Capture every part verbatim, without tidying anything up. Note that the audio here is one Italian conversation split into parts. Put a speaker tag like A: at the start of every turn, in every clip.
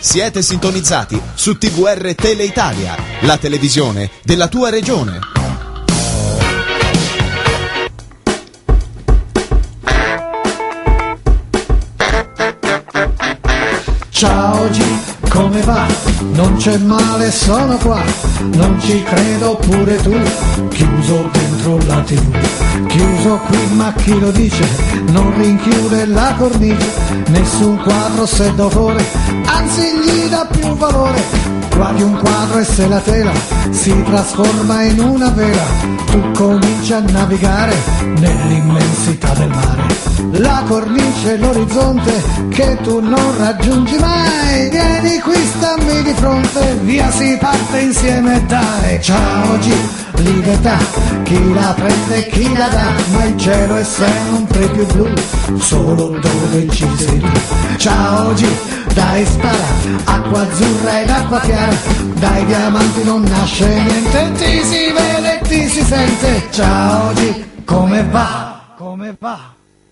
A: Siete sintonizzati su T V R Tele Italia, la televisione della tua regione.
B: Ciao G, come va? Non c'è male, sono qua. Non ci credo pure tu. Chiuso dentro la tivù. Chiuso qui, ma chi lo dice? Non rinchiude la cornice. Nessun quadro se d'autore, anzi gli dà più valore. Guardi un quadro e se la tela si trasforma in una vela, tu cominci a navigare nell'immensità del mare. La cornice, l'orizzonte che tu non raggiungi mai. Vieni qui, stammi di fronte, via si parte insieme, dai. Ciao G, libertà, chi la prende e chi la dà, ma il cielo è sempre più blu, solo dove ci sei tu. Ciao G, dai spara, acqua azzurra ed acqua chiara, dai diamanti non nasce niente, ti si vede e ti si sente. Ciao G, come va? Come va?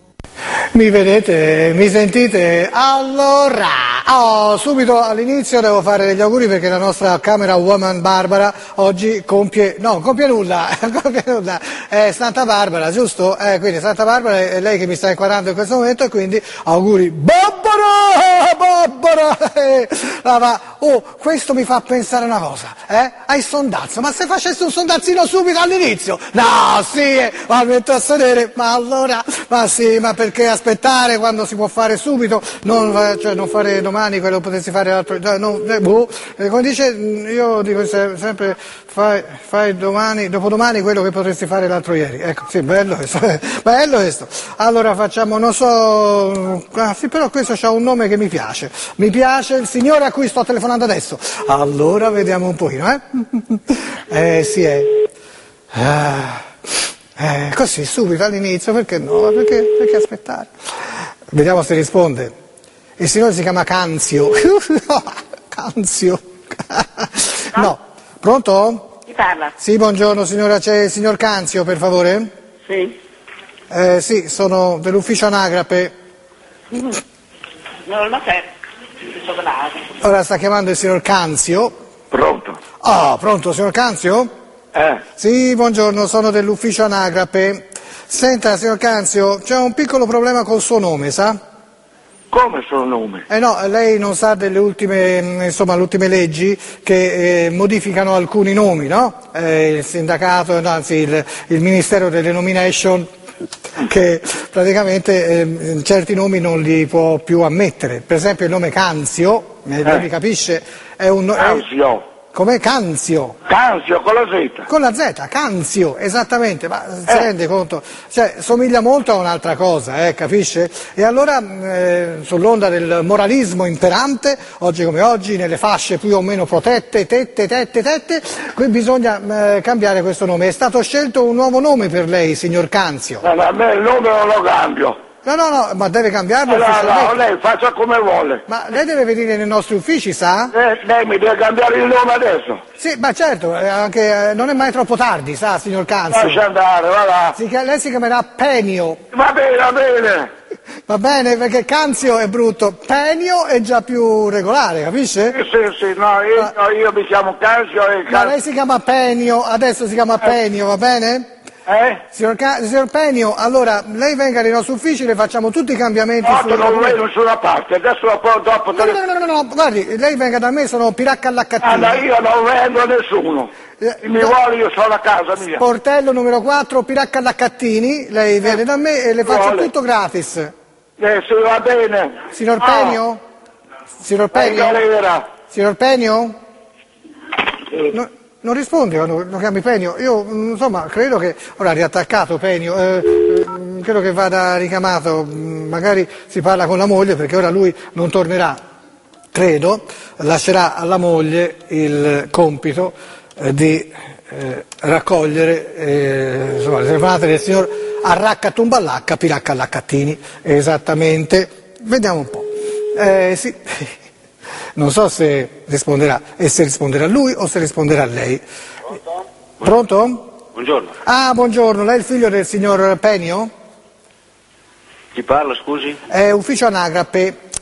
B: Mi vedete? Mi sentite? Allora, oh, subito all'inizio devo fare gli auguri perché la nostra camera woman Barbara oggi compie, no, compie nulla, compie nulla, è Santa Barbara, giusto? Eh, quindi Santa Barbara è lei che mi sta inquadrando in questo momento e quindi auguri Barbara, Barbara, eh, ah, ma, oh, questo mi fa pensare una cosa, eh, ai sondazzo, ma se facessi un sondazzino subito all'inizio, no, sì, eh, ma metto a sedere, ma allora, ma sì, ma perché aspettare quando si può fare subito, non, cioè, non fare domani quello che potessi fare l'altro, no, eh, boh, eh, come dice, io dico sempre, fai, fai domani, dopodomani quello che potresti fare l'altro ieri, ecco, sì, bello questo, bello questo, allora facciamo, non so, ah, sì, però questo c'ha un nome che mi piace, mi piace il signore a cui sto telefonando adesso, allora vediamo un pochino, eh, eh, sì, è, ah. Eh, così, subito all'inizio, perché no? Perché, perché aspettare? Vediamo se risponde. Il signore si chiama Canzio. Canzio. No. Pronto?
C: Chi parla?
B: Sì, buongiorno signora, c'è il signor Canzio, per favore?
C: Sì.
B: Eh, sì, sono dell'ufficio anagrape.
C: Mm. Non lo c'è.
B: Ora sta chiamando il signor Canzio.
D: Pronto?
B: Ah, pronto, signor Canzio?
D: Eh?
B: Sì, buongiorno, sono dell'ufficio anagrape. Senta, signor Canzio, c'è un piccolo problema col suo nome, sa?
D: Come il suo nome?
B: Eh no, lei non sa delle ultime, insomma, le ultime leggi che eh, modificano alcuni nomi, no? Eh, il sindacato, no, anzi il, il Ministero delle Nomination, che praticamente eh, certi nomi non li può più ammettere. Per esempio il nome Canzio, eh, lei mi capisce, è un nome...
D: Canzio.
B: Come Canzio?
D: Canzio con la Z.
B: Con la Z, Canzio, esattamente, ma si
D: Eh.
B: rende conto? Cioè, somiglia molto a un'altra cosa, eh, capisce? E allora, eh, sull'onda del moralismo imperante, oggi come oggi, nelle fasce più o meno protette, tette, tette, tette, qui bisogna eh, cambiare questo nome. È stato scelto un nuovo nome per lei, signor Canzio.
D: No, no, a me il nome non lo cambio.
B: No, no, no, ma deve cambiarlo
D: No, no,
B: ufficialmente.
D: lei faccia come vuole.
B: Ma lei deve venire nei nostri uffici, sa?
D: Eh, lei mi deve cambiare il nome adesso.
B: Sì, ma certo, eh, anche, eh, non è mai troppo tardi, sa, signor Canzio?
D: Lascia andare, va là.
B: Si chia- lei si chiamerà Penio.
D: Va bene, va bene.
B: Va bene, perché Canzio è brutto, Penio è già più regolare, capisce?
D: Sì, sì, sì, no, io, no, io mi chiamo Canzio e
B: Ma
D: Canzio.
B: lei si chiama Penio, adesso si chiama Penio, va bene?
D: Eh?
B: Signor, Ca- signor Penio, allora, lei venga nei nostri uffici, le facciamo tutti i cambiamenti
D: No,
B: sul
D: non
B: documento.
D: vedo nessuna parte, adesso dopo, dopo
B: No, no, no, no, no, no, guardi, lei venga da me, sono Piracca alla
D: Ah,
B: Cattina.
D: no, io non vendo a nessuno.
B: Eh,
D: Se mi
B: no.
D: vuole io sono a casa mia.
B: Sportello numero quattro, Piracca alla Cattini, lei viene da me e le faccio
D: Vuole.
B: tutto gratis.
D: Eh, sì, va bene.
B: Signor
D: No.
B: Penio? Signor
D: Eh,
B: Penio?
D: galera.
B: Signor Penio? No, non rispondi quando lo chiami Penio? Io, insomma, credo che... Ora, riattaccato Penio, eh, eh, credo che vada richiamato, magari si parla con la moglie perché ora lui non tornerà, credo, lascerà alla moglie il compito eh, di eh, raccogliere eh, insomma, le telefonate del signor Arracca Tumballacca, Piracca alla Cattini, esattamente. Vediamo un po'. Eh, sì... Non so se risponderà, e se risponderà lui o se risponderà lei.
D: Pronto?
B: Pronto?
D: Buongiorno.
B: Ah, buongiorno, lei è il figlio del signor Penio?
D: Chi parla, scusi?
B: È ufficio anagrape.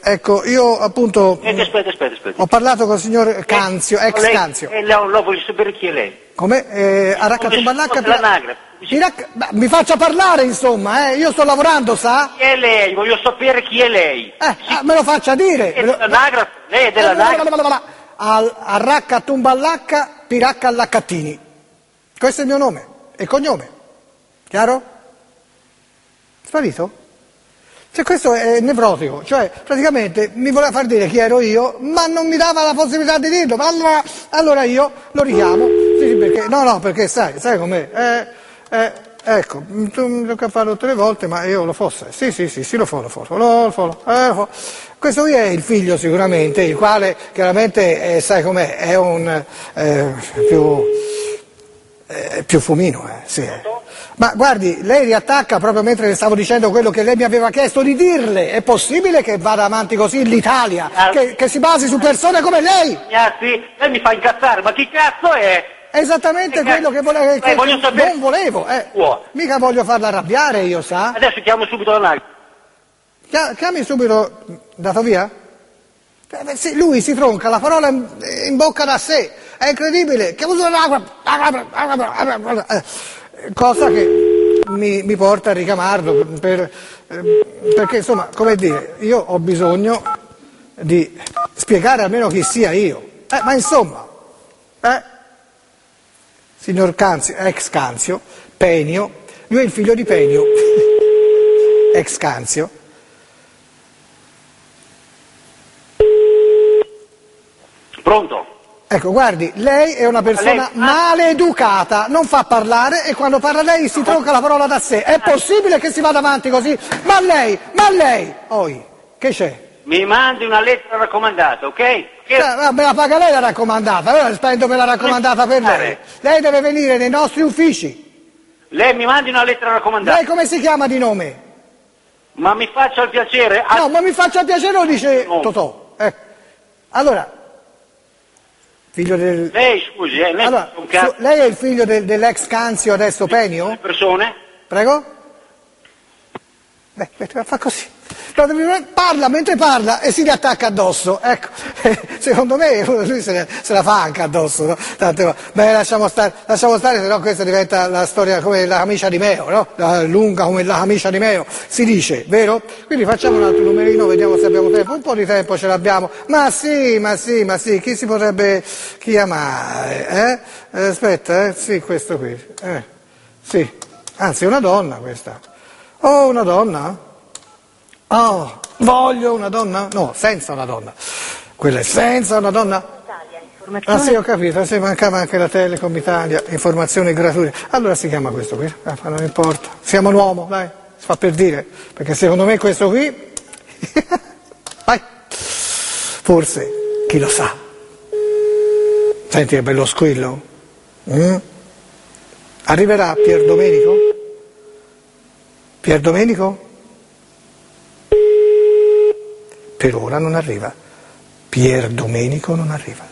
B: ecco, io appunto
E: Aspetta, aspetta, aspetta, aspetta.
B: ho parlato con il signor Canzio, ex
E: lei,
B: Canzio.
E: E lei, lo voglio sapere chi è lei.
B: Come? Eh, Araccatumbalacca...
E: L'anagrafe.
B: Pirac- beh, mi faccia parlare, insomma, eh, io sto lavorando, sa?
E: Chi è lei? Voglio sapere chi è lei.
B: Eh, ah, me lo faccia dire.
E: È
B: Me lo-
E: dell'anagrafe? Lei è dell'anagrafe?
B: Al Araccatumbalacca Piracca Laccattini. Questo è il mio nome e cognome. Chiaro? Sparito? Cioè questo è nevrotico, cioè praticamente mi voleva far dire chi ero io, ma non mi dava la possibilità di dirlo. Ma allora, allora io lo richiamo, sì, sì, perché, no, no, perché sai, sai com'è? Eh, eh, ecco, tu mi tocca farlo tutte le volte, ma io lo fosse. Sì, sì, sì, sì, lo fo, lo fo, lo fo, lo fo, eh, lo fo. Questo qui è il figlio sicuramente, il quale chiaramente, eh, sai com'è, è un eh, più, eh, più fumino, eh, sì. Ma guardi, lei riattacca proprio mentre le stavo dicendo quello che lei mi aveva chiesto di dirle. È possibile che vada avanti così l'Italia, che, che si basi su persone come lei?
E: Ragazzi, lei mi fa incazzare, ma chi cazzo è?
B: È esattamente
E: Che
B: quello
E: cazzo?
B: che, volevo, che
E: Eh, voglio sapere-
B: non volevo, eh.
E: Può.
B: Mica voglio farla arrabbiare io, sa?
E: Adesso chiamo subito l'anagrafe.
B: Chia- Chiami subito, dato via? Eh, beh, sì, lui si tronca la parola in, in bocca da sé, è incredibile. Chiamo subito l'anagrafe. Eh, cosa che mi, mi porta a ricamarlo, per, eh, perché insomma, come dire, io ho bisogno di spiegare almeno chi sia io. Eh, ma insomma, eh? Signor Canzio, ex Canzio, Penio, lui è il figlio di Penio, ex Canzio.
E: Pronto?
B: Ecco, guardi, lei è una persona
E: Lei-
B: maleducata, non fa parlare e quando parla lei si tronca la parola da sé. È possibile che si vada avanti così? Ma lei, ma lei, oi, che c'è?
E: Mi mandi una lettera raccomandata, ok? Che...
B: Eh, me la paga lei la raccomandata, allora spendo per la raccomandata per lei. Lei deve venire nei nostri uffici.
E: Lei mi mandi una lettera raccomandata.
B: Lei come si chiama di nome?
E: Ma mi faccia il piacere. a-
B: No, ma mi faccia piacere lo dice
E: No.
B: Totò. Ecco. Allora, figlio del...
E: Lei, scusi, eh, lei
B: Allora,
E: è un cazzo
B: su- lei è il figlio del- dell'ex Canzio adesso Penio?
E: di persone?
B: Prego? Beh, beh, fa così. Parla mentre parla e si riattacca addosso. Ecco, secondo me lui se, ne, se la fa anche addosso. No? Tante, beh, lasciamo stare, lasciamo stare, se no questa diventa la storia come la camicia di Meo, no? La, lunga come la camicia di Meo, si dice, vero? Quindi facciamo un altro numerino, vediamo se abbiamo tempo. Un po' di tempo ce l'abbiamo. Ma sì, ma sì, ma sì, chi si potrebbe chiamare? Eh? Eh, aspetta, eh? Sì, questo qui. Eh. Sì, anzi è una donna questa. Oh, una donna? Oh, voglio una donna? No, senza una donna. Quella è senza una donna? Ah sì, ho capito, se mancava anche la Telecom Italia, informazioni gratuite. Allora si chiama questo qui, eh, ma non importa. Siamo un uomo, dai, si fa per dire, perché secondo me questo qui... Vai. Forse, chi lo sa. Senti che bello squillo. Mm? Arriverà Pier Domenico? Pier Domenico? Per ora non arriva. Pier Domenico non arriva.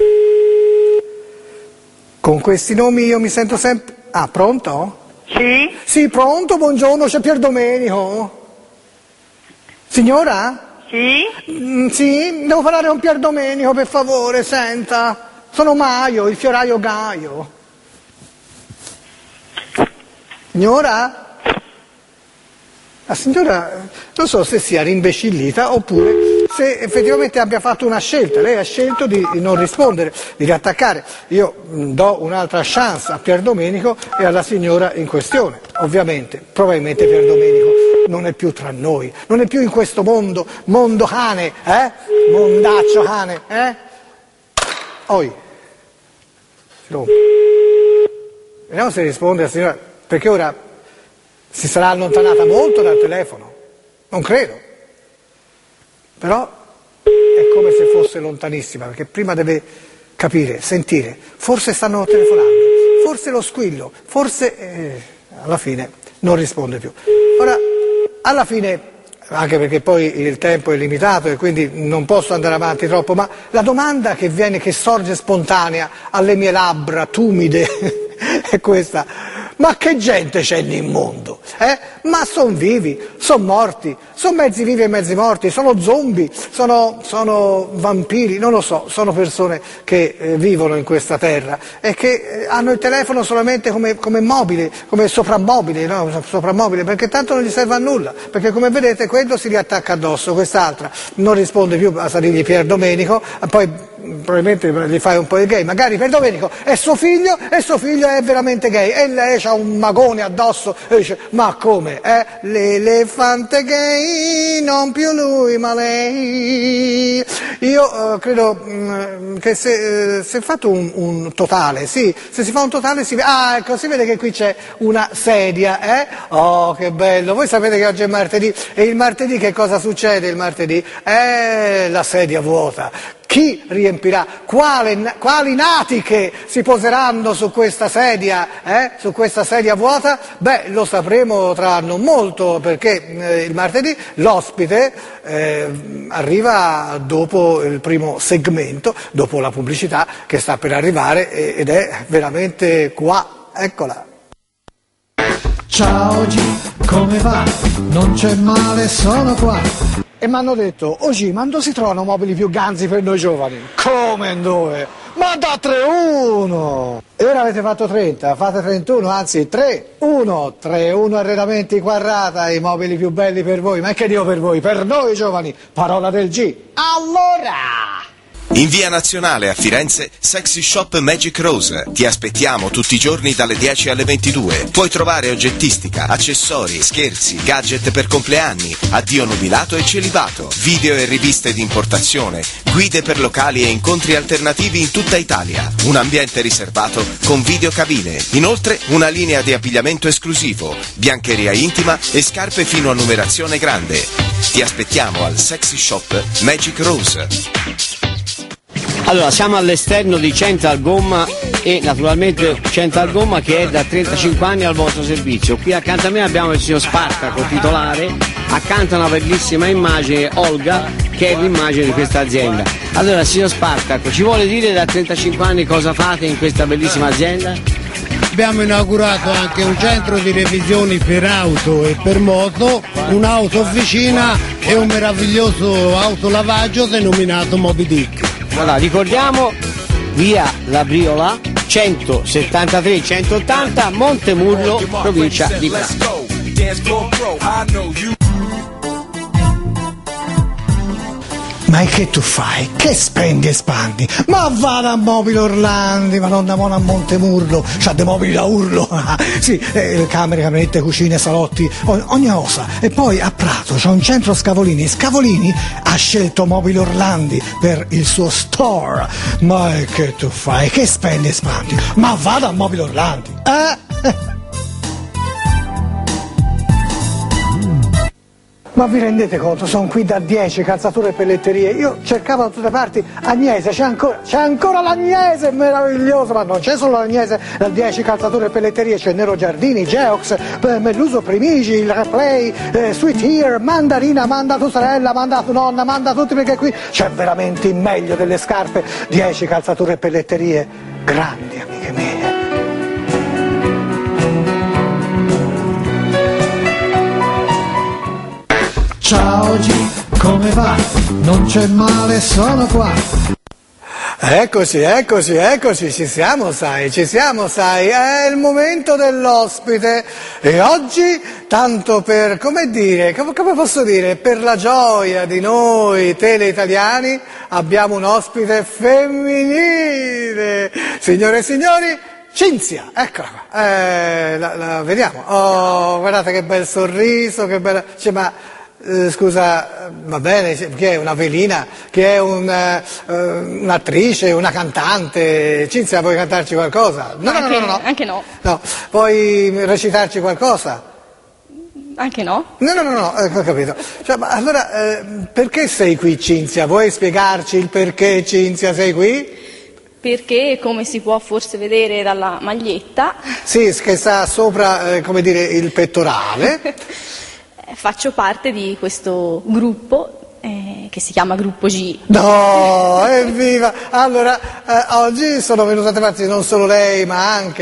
B: Con questi nomi io mi sento sempre... Ah, pronto?
C: Sì?
B: Sì, pronto, buongiorno, c'è Pier Domenico. Signora?
C: Sì?
B: Mm, sì, devo parlare con Pier Domenico, per favore, senta. Sono Maio, il fioraio Gaio. Signora? La signora non so se sia rimbecillita oppure se effettivamente abbia fatto una scelta. Lei ha scelto di non rispondere, di riattaccare. Io mh, do un'altra chance a Pier Domenico e alla signora in questione. Ovviamente, probabilmente Pier Domenico non è più tra noi, non è più in questo mondo, mondo cane, eh? Mondaccio cane, eh? Oi. Si rompe. Vediamo se risponde la signora, perché ora... si sarà allontanata molto dal telefono, non credo, però è come se fosse lontanissima, perché prima deve capire, sentire, forse stanno telefonando, forse lo squillo, forse eh, alla fine non risponde più. Ora, alla fine, anche perché poi il tempo è limitato e quindi non posso andare avanti troppo, ma la domanda che viene, che sorge spontanea alle mie labbra tumide è questa. Ma che gente c'è nel mondo? Eh? Ma sono vivi, sono morti, sono mezzi vivi e mezzi morti, sono zombie, sono, sono vampiri, non lo so, sono persone che eh, vivono in questa terra e che eh, hanno il telefono solamente come, come mobile, come soprammobile, no? Soprammobile, perché tanto non gli serve a nulla, perché come vedete quello si riattacca addosso, quest'altra non risponde più a salirgli Pier Domenico, poi probabilmente gli fai un po' di gay, magari per Domenico è suo figlio e suo figlio è veramente gay e lei ha un magone addosso e dice ma come? Eh? L'elefante gay, non più lui ma lei. Io eh, credo mh, che se, eh, se fatto un, un totale, sì, se si fa un totale si vede, ah ecco, si vede che qui c'è una sedia, eh? Oh che bello, voi sapete che oggi è martedì e il martedì che cosa succede il martedì? Eh, la sedia vuota. Chi riempirà? Quale, quali natiche si poseranno su questa sedia, eh? Su questa sedia vuota? Beh, lo sapremo tra non molto perché eh, il martedì l'ospite eh, arriva dopo il primo segmento, dopo la pubblicità che sta per arrivare ed è veramente qua, eccola.
F: Ciao G, come va? Non c'è male, sono qua.
B: E mi hanno detto, oggi, ma dove si trovano mobili più ganzi per noi giovani? Come dove? Ma da tre uno! E ora avete fatto trenta, fate trentuno, anzi tre uno, tre uno arredamenti Quarrata, i mobili più belli per voi, ma che dico per voi, per noi giovani, parola del G. Allora!
A: In via Nazionale a Firenze, Sexy Shop Magic Rose. Ti aspettiamo tutti i giorni dalle dieci alle ventidue. Puoi trovare oggettistica, accessori, scherzi, gadget per compleanni, addio nubilato e celibato, video e riviste di importazione, guide per locali e incontri alternativi in tutta Italia. Un ambiente riservato con videocabine. Inoltre una linea di abbigliamento esclusivo, biancheria intima e scarpe fino a numerazione grande. Ti aspettiamo al Sexy Shop Magic Rose.
G: Allora, siamo all'esterno di Central Gomma e naturalmente Central Gomma che è da trentacinque anni al vostro servizio. Qui accanto a me abbiamo il signor Spartaco, titolare, accanto a una bellissima immagine, Olga, che è l'immagine di questa azienda. Allora, signor Spartaco, ci vuole dire da trentacinque anni cosa fate in questa bellissima azienda?
H: Abbiamo inaugurato anche un centro di revisioni per auto e per moto, un'auto officina e un meraviglioso autolavaggio denominato Moby Dick.
G: Allora, ricordiamo via La Briola centosettantatré centottanta Montemurlo, provincia di Prato.
B: Ma che tu fai? Che spendi e spandi? Ma vada a Mobili Orlandi, ma non da Mona a Montemurlo, c'ha dei mobili da urlo, sì, eh, camere, camerette, cucine, salotti, ogni cosa. E poi a Prato c'è un centro Scavolini, Scavolini ha scelto Mobili Orlandi per il suo store. Ma che tu fai? Che spendi e spandi? Ma vada a Mobili Orlandi, eh? Ma vi rendete conto? Sono qui da dieci, calzature e pelletterie. Io cercavo da tutte le parti Agnese, c'è ancora, c'è ancora l'Agnese, meraviglioso, ma non c'è solo l'Agnese, da dieci calzature e pelletterie, c'è Nero Giardini, Geox, eh, Melluso Primigi, il Replay, eh, Sweet Ear, Mandarina, manda tua sorella, manda tua nonna, manda tutti perché qui c'è veramente il meglio delle scarpe, dieci calzature e pelletterie, grandi amiche mie.
F: Ciao G, come va? Non c'è male, sono qua.
B: Eccoci, eccoci, eccoci, ci siamo sai, ci siamo sai, è il momento dell'ospite e oggi, tanto per, come dire, come, come posso dire, per la gioia di noi teleitaliani abbiamo un ospite femminile, signore e signori, Cinzia, eccola qua, eh, la, la vediamo, oh guardate che bel sorriso, che bella, cioè, ma... Uh, scusa, va bene, che è una velina, che è un, uh, un'attrice, una cantante. Cinzia, vuoi cantarci qualcosa? No,
I: anche,
B: no, no, no,
I: anche no.
B: No, puoi recitarci qualcosa?
I: Anche no?
B: No, no, no, no, eh, ho capito. Cioè, ma allora, eh, perché sei qui, Cinzia? Vuoi spiegarci il perché, Cinzia, sei qui?
I: Perché, come si può forse vedere dalla maglietta...
B: Sì, che sta sopra, eh, come dire, il pettorale...
I: Faccio parte di questo gruppo eh, che si chiama Gruppo G.
B: No, evviva! Allora, eh, oggi sono venute a farsi non solo lei, ma anche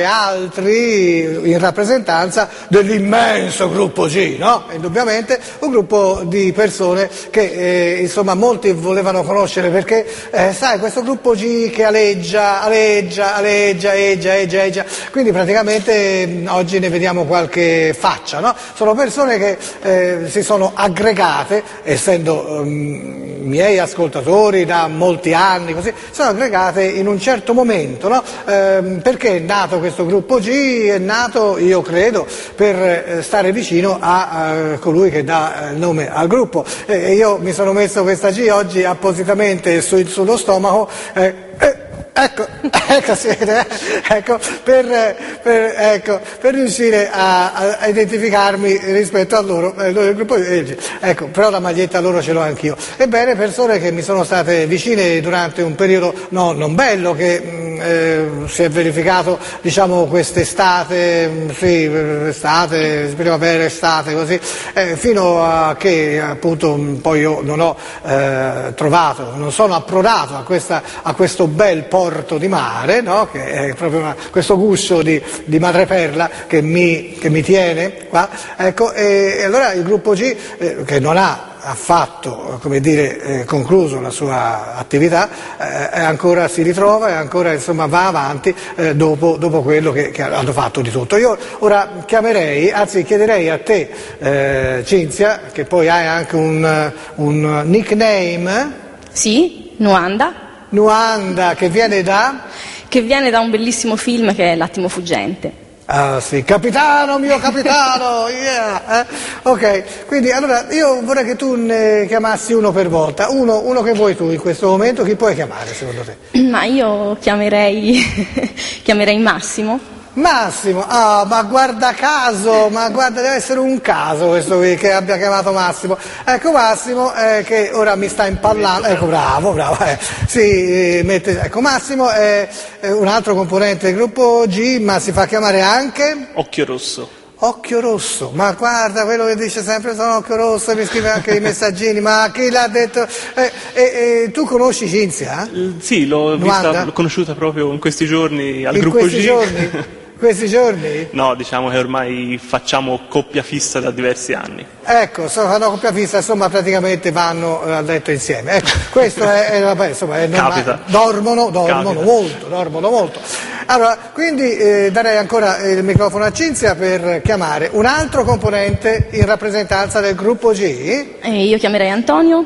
B: altri in rappresentanza dell'immenso Gruppo G, no? Indubbiamente un gruppo di persone che, eh, insomma, molti volevano conoscere perché, eh, sai, questo Gruppo G che aleggia, aleggia, aleggia, eggia, eggia, eggia, quindi praticamente mh, oggi ne vediamo qualche faccia, no? Sono persone che eh, si sono aggregate, essendo um, miei ascoltatori da molti anni, così, sono aggregate in un certo momento, no? Eh, perché è nato questo Gruppo G? È nato, io credo, per eh, stare vicino a, a colui che dà il nome al gruppo. E io mi sono messo questa G oggi appositamente su, sullo stomaco. Eh, eh, Ecco, ecco, sì, ecco, per, per, ecco, per riuscire a, a identificarmi rispetto a loro, eh, il gruppo, eh, ecco, però la maglietta loro ce l'ho anch'io. Ebbene, persone che mi sono state vicine durante un periodo no, non bello che mh, eh, si è verificato, diciamo, quest'estate, mh, sì, estate, primavera, estate, così, eh, fino a che appunto poi io non ho eh, trovato, non sono approdato a, questa, a questo bel porto di mare, no? Che è proprio una, questo guscio di, di madreperla che mi, che mi tiene qua, ecco, e, e allora il Gruppo G, eh, che non ha affatto, come dire, eh, concluso la sua attività, eh, ancora si ritrova e ancora, insomma, va avanti eh, dopo, dopo quello che, che hanno fatto di tutto. Io ora chiamerei, anzi chiederei a te, eh, Cinzia, che poi hai anche un, un nickname.
I: Sì, Nuanda.
B: Nuanda, che viene da?
I: Che viene da un bellissimo film che è L'attimo fuggente.
B: Ah sì, capitano, mio capitano, yeah. eh? Ok, quindi allora io vorrei che tu ne chiamassi uno per volta, uno, uno che vuoi tu in questo momento, chi puoi chiamare secondo te?
I: Ma io chiamerei, chiamerei Massimo.
B: Massimo, ah, ma guarda caso, ma guarda, deve essere un caso questo qui che abbia chiamato Massimo. Ecco Massimo eh, che ora mi sta impallando, ecco bravo, bravo, eh. sì, mette, ecco Massimo è, è un altro componente del gruppo G, ma si fa chiamare anche?
J: Occhio Rosso.
B: Occhio Rosso, ma guarda quello che dice sempre sono Occhio Rosso, mi scrive anche i messaggini, ma chi l'ha detto? Eh, eh, eh, tu conosci Cinzia?
J: Eh, sì, l'ho, vista, l'ho conosciuta proprio in questi giorni al
B: in
J: gruppo
B: questi
J: G.
B: Giorni? Questi giorni?
J: No, diciamo che ormai facciamo coppia fissa da diversi anni.
B: Ecco, sono una coppia fissa, insomma praticamente vanno a letto insieme. Ecco, questo è, è, vabbè, insomma, è normale. Dormono, dormono Capita. molto, dormono molto. Allora, quindi eh, darei ancora il microfono a Cinzia per chiamare un altro componente in rappresentanza del gruppo G.
I: E io chiamerei Antonio.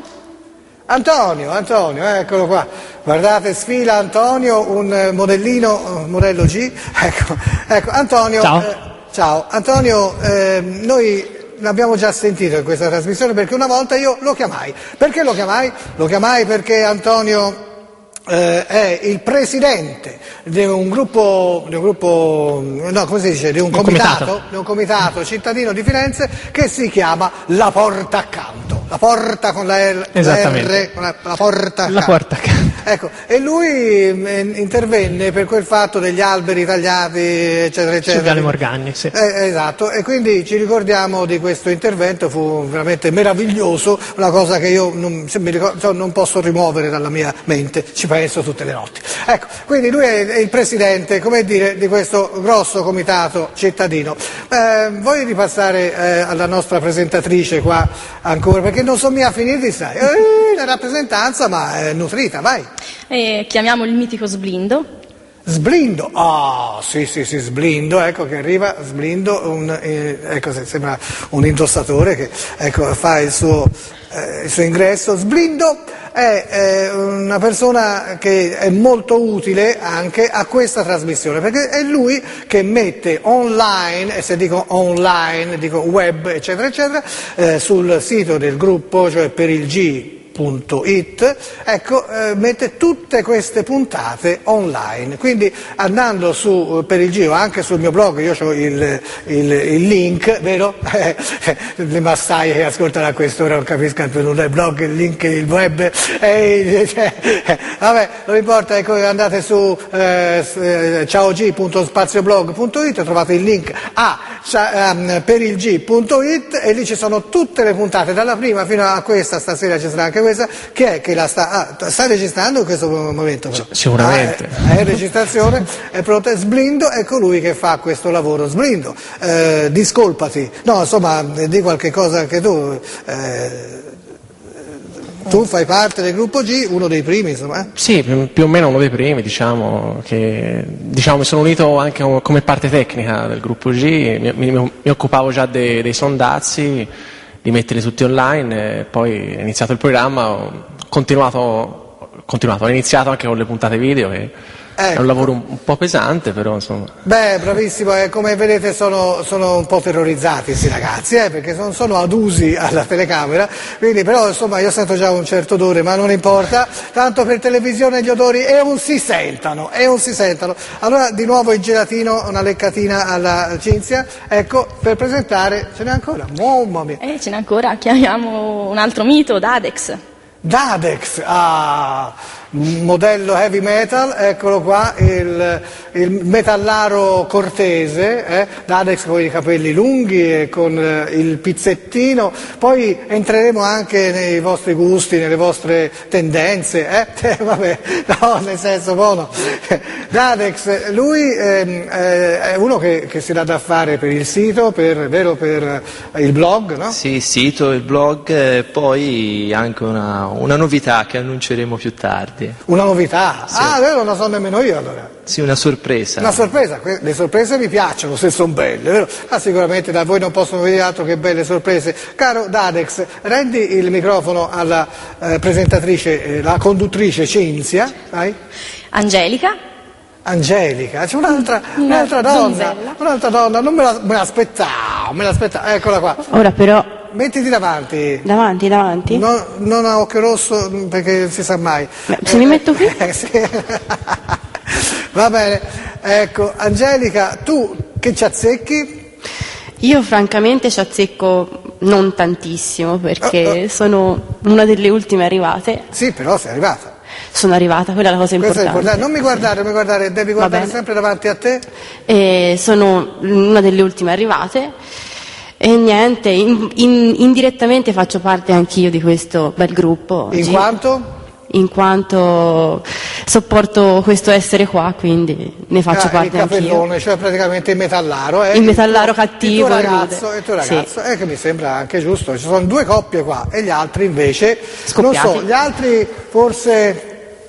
B: Antonio, Antonio, eccolo qua, guardate, sfila Antonio, un modellino, un modello G, ecco, ecco Antonio,
K: ciao,
B: eh, ciao. Antonio, eh, noi l'abbiamo già sentito in questa trasmissione perché una volta io lo chiamai, perché lo chiamai? Lo chiamai perché Antonio eh, è il presidente di un gruppo, di un gruppo, no, come si dice, di un, un comitato, comitato, di un comitato cittadino di Firenze che si chiama La Porta Accanto. La porta con la R,
K: Esattamente.
B: Con la, la porta
K: la porta accanto.
B: Ecco, e lui eh, intervenne per quel fatto degli alberi tagliati, eccetera, eccetera.
K: Su Viale Morgagni, sì.
B: Eh, esatto, e quindi ci ricordiamo di questo intervento, fu veramente meraviglioso, una cosa che io non, se mi ricordo, non posso rimuovere dalla mia mente, ci penso tutte le notti. Ecco, quindi lui è il presidente, come dire, di questo grosso comitato cittadino. Eh, vuoi ripassare eh, alla nostra presentatrice qua ancora, perché non sono mica finiti, sai, eh, la rappresentanza, ma è nutrita, vai.
I: E chiamiamo il mitico Sblindo.
B: Sblindo, ah, oh, sì, sì, sì, Sblindo, ecco che arriva, Sblindo, un, eh, ecco, sembra un indossatore che, ecco, fa il suo, eh, il suo ingresso. Sblindo è eh, una persona che è molto utile anche a questa trasmissione, perché è lui che mette online, e se dico online, dico web, eccetera, eccetera, eh, sul sito del gruppo, cioè per il G, punto it, ecco, eh, mette tutte queste puntate online, quindi andando su per il giro, anche sul mio blog, io ho il, il, il link, vero? Le massaie che ascoltano a quest'ora non capiscono più nulla, il blog, il link, il web, eh, cioè, vabbè, non importa, ecco, andate su eh, ciaog punto spazioblog punto it, trovate il link a um, per il G punto it e lì ci sono tutte le puntate, dalla prima fino a questa, stasera ci sarà anche questa, chi è che la sta, ah, sta registrando in questo momento? Però.
K: Sicuramente.
B: Ah, è, è in registrazione, è pronta. Sblindo è colui che fa questo lavoro. Sblindo, eh, discolpati, no insomma di qualche cosa anche tu. Eh, Tu fai parte del gruppo G, uno dei primi, insomma. Eh?
K: Sì, più o meno uno dei primi, diciamo, che diciamo, mi sono unito anche come parte tecnica del gruppo G, mi, mi, mi occupavo già dei, dei sondazzi, di metterli tutti online, e poi ho iniziato il programma, ho continuato, ho continuato, ho iniziato anche con le puntate video, che ecco. È un lavoro un, un po' pesante, però insomma.
B: Beh, bravissimo, eh, come vedete sono, sono un po' terrorizzati questi ragazzi, eh, perché non sono adusi alla telecamera, quindi però insomma io sento già un certo odore, ma non importa, tanto per televisione gli odori e non si sentano, e non si sentano. Allora di nuovo il gelatino, una leccatina alla Cinzia, ecco, per presentare, ce n'è ancora? Mamma mia.
I: Eh, ce n'è ancora, chiamiamo un altro mito, Dadex.
B: Dadex, ah, modello heavy metal, eccolo qua, il, il metallaro cortese, eh, Dadex con i capelli lunghi e con eh, il pizzettino, poi entreremo anche nei vostri gusti, nelle vostre tendenze, eh? Eh, vabbè, no, nel senso buono. Dadex, lui ehm, eh, è uno che, che si dà da fare per il sito, per, vero, per il blog, no?
L: Sì, il sito, il blog, e poi anche una, una novità che annunceremo più tardi.
B: Una novità?
L: Sì.
B: Ah, vero, non la so nemmeno io allora.
L: Sì, una sorpresa.
B: Una sorpresa, le sorprese mi piacciono se sono belle, vero? Ma sicuramente da voi non possono vedere altro che belle sorprese. Caro Dadex, rendi il microfono alla eh, presentatrice, eh, la conduttrice Cinzia, vai.
I: Angelica.
B: Angelica, c'è un'altra, un'altra donna, un'altra donna, non me, la, me l'aspettavo, me l'aspettavo, eccola qua.
M: Ora però...
B: Mettiti davanti.
M: Davanti, davanti?
B: No, non a occhio rosso perché non si sa mai.
M: Beh, se eh, mi metto qui?
B: Eh, sì. Va bene, ecco, Angelica, tu che ci azzecchi?
M: Io francamente ci azzecco non tantissimo perché oh, oh. sono una delle ultime arrivate.
B: Sì, però sei arrivata.
M: Sono arrivata, quella è la cosa importante.
B: È importante. Non mi guardare, non mi guardare, devi guardare sempre davanti a te.
M: E sono una delle ultime arrivate. E niente, in, in, indirettamente faccio parte anch'io di questo bel gruppo.
B: In quanto?
M: In quanto sopporto questo essere qua, quindi ne faccio
B: ah,
M: parte anch'io.
B: Il capellone, cioè praticamente il metallaro. Eh?
M: Il metallaro
B: il tuo,
M: cattivo.
B: Il tuo ragazzo, il tuo ragazzo sì. eh, che mi sembra anche giusto. Ci sono due coppie qua e gli altri invece,
M: scoppiati.
B: Non so, gli altri forse...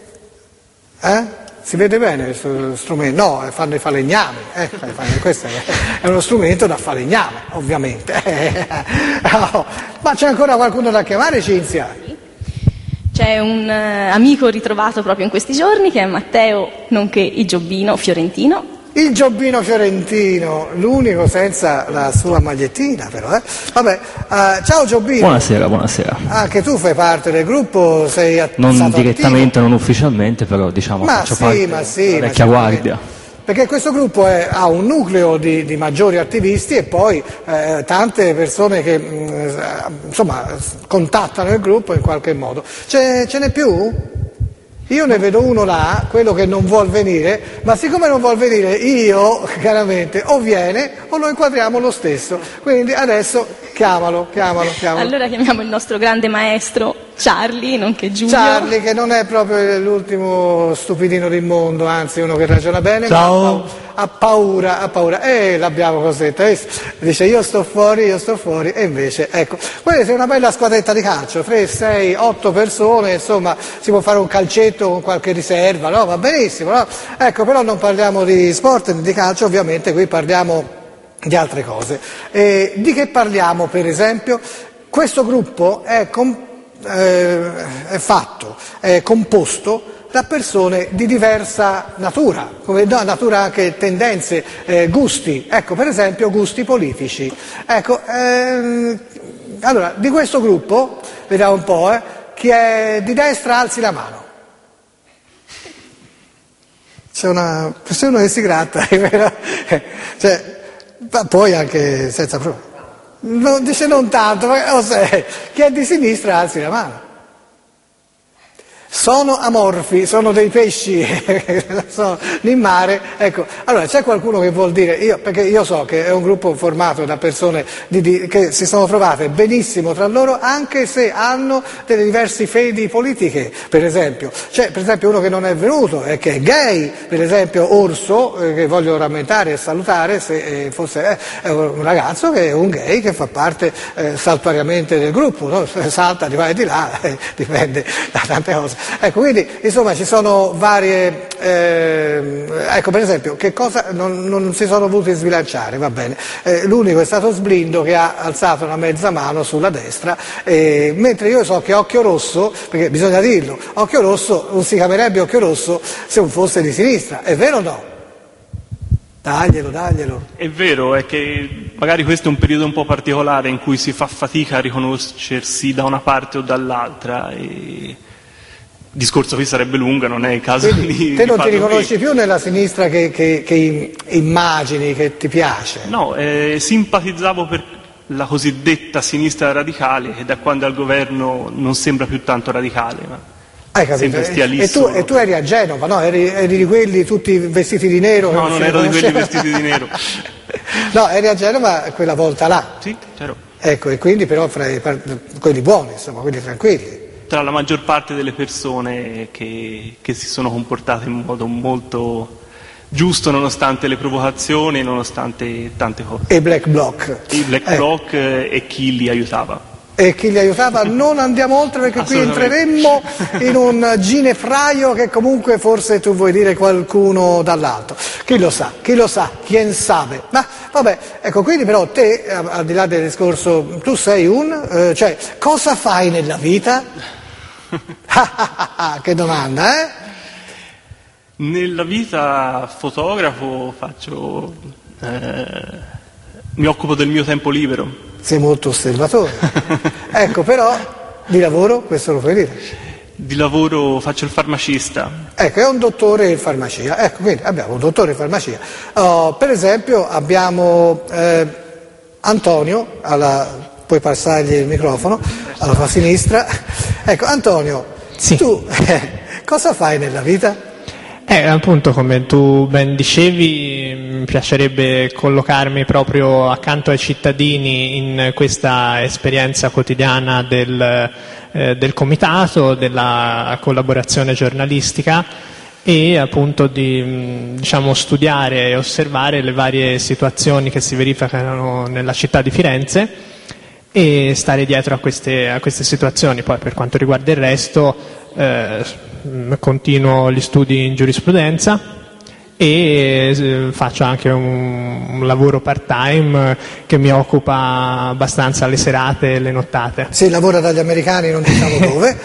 B: Eh? Si vede bene questo strumento? No, fanno i falegnami, eh, questo è uno strumento da falegname, ovviamente. Oh, ma c'è ancora qualcuno da chiamare, Cinzia?
I: C'è un uh, amico ritrovato proprio in questi giorni che è Matteo, nonché il Giobbino Fiorentino.
B: Il Giobbino Fiorentino, l'unico senza la sua magliettina però, eh? Vabbè, uh, ciao Giobbino.
N: Buonasera, buonasera.
B: Anche tu fai parte del gruppo, sei att-
N: non
B: stato
N: direttamente,
B: attivo.
N: Non ufficialmente, però diciamo
B: ma
N: faccio
B: sì,
N: parte
B: ma sì,
N: della vecchia guardia.
B: Perché questo gruppo è, ha un nucleo di, di maggiori attivisti e poi eh, tante persone che mh, insomma contattano il gruppo in qualche modo. Ce, ce n'è più? Io ne vedo uno là, quello che non vuol venire, ma siccome non vuol venire io, chiaramente, o viene o lo inquadriamo lo stesso. Quindi adesso chiamalo, chiamalo, chiamalo.
I: Allora chiamiamo il nostro grande maestro Charlie, nonché Giulio.
B: Charlie, che non è proprio l'ultimo stupidino del mondo, anzi uno che ragiona bene,
N: ciao.
B: Ma ha paura, ha paura. E l'abbiamo cosetta, dice io sto fuori, io sto fuori, e invece, ecco, questa è una bella squadretta di calcio, tre, sei, otto persone, insomma, si può fare un calcetto con qualche riserva, no? Va benissimo, no? Ecco, però non parliamo di sport, di calcio, ovviamente qui parliamo di altre cose. E di che parliamo, per esempio? Questo gruppo è, com- eh, è fatto, è composto da persone di diversa natura, come no, natura anche tendenze, eh, gusti, ecco per esempio gusti politici. Ecco, ehm, allora di questo gruppo, vediamo un po', eh, chi è di destra alzi la mano. C'è una persona che si gratta, cioè, ma poi anche senza problemi. Non, dice non tanto, ma oh, sai, chi è di sinistra alzi la mano. Sono amorfi, sono dei pesci sono in mare, ecco. Allora c'è qualcuno che vuol dire, io, perché io so che è un gruppo formato da persone di, di, che si sono trovate benissimo tra loro anche se hanno delle diverse fedi politiche, per esempio. C'è per esempio uno che non è venuto e che è gay, per esempio Orso, eh, che voglio rammentare e salutare, se eh, fosse eh, è un ragazzo che è un gay che fa parte eh, saltuariamente del gruppo, no? Salta di qua e di là, eh, dipende da tante cose. Ecco, quindi insomma ci sono varie, eh, ecco per esempio che cosa non, non si sono voluti sbilanciare, va bene, eh, l'unico è stato Sblindo che ha alzato una mezza mano sulla destra, eh, mentre io so che Occhio Rosso, perché bisogna dirlo, Occhio Rosso non si chiamerebbe Occhio Rosso se non fosse di sinistra, è vero o no? Daglielo, daglielo.
J: È vero, è che magari questo è un periodo un po' particolare in cui si fa fatica a riconoscersi da una parte o dall'altra e... Il discorso qui sarebbe lungo, non è il caso
B: Quindi,
J: di
B: te non
J: di
B: ti riconosci
J: qui.
B: più nella sinistra che, che, che immagini, che ti piace?
J: No, eh, simpatizzavo per la cosiddetta sinistra radicale che da quando è al governo non sembra più tanto radicale, ma
B: Hai capito?
J: sempre stia lì
B: E tu,
J: solo.
B: e tu eri a Genova, no? Eri, eri di quelli tutti vestiti di nero?
J: No,
B: che
J: non
B: si
J: ero di quelli
B: riconosceva?
J: vestiti di nero.
B: No, eri a Genova quella volta là.
J: Sì, c'ero.
B: Ecco, e quindi però fra i, quelli buoni, insomma, quelli tranquilli.
J: Tra la maggior parte delle persone che, che si sono comportate in modo molto giusto nonostante le provocazioni, nonostante tante cose.
B: E Black Bloc.
J: I Black
B: Eh.
J: Bloc eh, e chi li aiutava.
B: E chi li aiutava? Non andiamo oltre perché qui entreremmo in un ginefraio che comunque forse tu vuoi dire qualcuno dall'alto. Chi lo sa, chi lo sa, chi sabe. Ma vabbè, ecco, quindi però te, al di là del discorso, tu sei un, eh, cioè, cosa fai nella vita? Che domanda, eh?
J: Nella vita fotografo faccio... Eh, mi occupo del mio tempo libero.
B: Sei molto osservatore. Ecco, però di lavoro, questo lo puoi dire.
J: Di lavoro faccio il farmacista.
B: Ecco, è un dottore in farmacia. Ecco, quindi abbiamo un dottore in farmacia. Uh, per esempio abbiamo eh, Antonio, alla, puoi passargli il microfono, alla tua sinistra. Ecco, Antonio,
O: sì. Tu
B: eh, cosa fai nella vita?
O: Eh, appunto, come tu ben dicevi, mi piacerebbe collocarmi proprio accanto ai cittadini in questa esperienza quotidiana del, eh, del comitato, della collaborazione giornalistica e appunto di, diciamo, studiare e osservare le varie situazioni che si verificano nella città di Firenze e stare dietro a queste, a queste situazioni. Poi per quanto riguarda il resto, eh, continuo gli studi in giurisprudenza e faccio anche un, un lavoro part time che mi occupa abbastanza le serate e le nottate.
B: Si lavora dagli americani, non diciamo dove.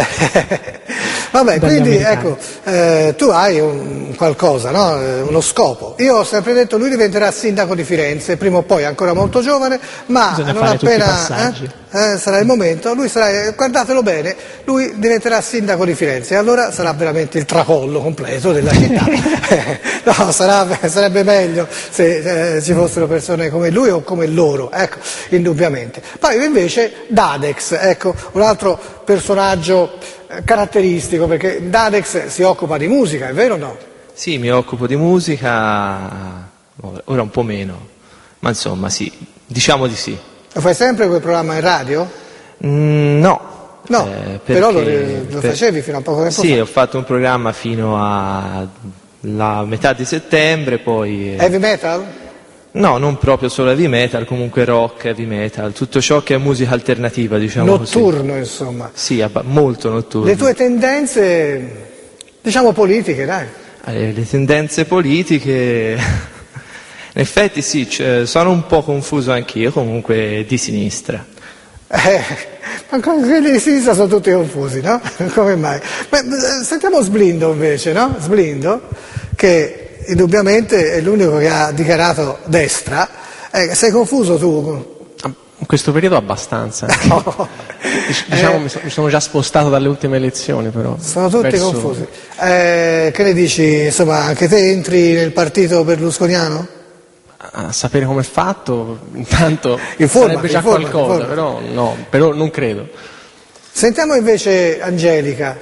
B: Vabbè,
O: Dagli
B: quindi
O: americani.
B: ecco, eh, tu hai un qualcosa, no? Eh, uno scopo. Io ho sempre detto lui diventerà sindaco di Firenze, prima o poi, ancora molto giovane, ma
O: Bisogna
B: non
O: fare tutti i
B: appena
O: passaggi.
B: eh, eh, sarà il momento, lui sarà, guardatelo bene, lui diventerà sindaco di Firenze e allora sarà veramente il tracollo completo della città. No, sarà, sarebbe meglio se eh, ci fossero persone come lui o come loro, ecco, indubbiamente. Poi invece Dadex, ecco, un altro personaggio eh, caratteristico, perché Dadex si occupa di musica, è vero o no?
L: Sì, mi occupo di musica, ora un po' meno, ma insomma sì, diciamo di sì.
B: Lo fai sempre quel programma in radio?
L: Mm, no.
B: No,
L: eh,
B: però lo,
L: perché-
B: lo
L: per-
B: facevi fino a poco tempo
L: Sì,
B: fa.
L: ho fatto un programma fino alla metà di settembre, poi... eh,
B: Heavy metal?
L: No, non proprio solo heavy metal, comunque rock, heavy metal, tutto ciò che è musica alternativa, diciamo così.
B: Notturno, insomma.
L: Sì, abba- molto notturno.
B: Le tue tendenze, diciamo politiche, dai.
L: Eh, le tendenze politiche, in effetti sì, cioè, sono un po' confuso anch'io, comunque di sinistra.
B: Eh, ma con quelli di sinistra sono tutti confusi, no? Come mai? Ma, eh, sentiamo Sblindo invece, no? Sblindo, che indubbiamente è l'unico che ha dichiarato destra. Eh, sei confuso tu?
K: In questo periodo abbastanza.
B: No.
K: Dic- diciamo
B: Eh.
K: mi, so- mi sono già spostato dalle ultime elezioni, però.
B: Sono tutti
K: verso-
B: confusi. Eh, che ne dici? Insomma, anche te entri nel partito berlusconiano?
K: A sapere come è fatto, intanto
B: Informati,
K: sarebbe già
B: informati,
K: qualcosa,
B: informati.
K: però no, però non credo.
B: Sentiamo invece Angelica.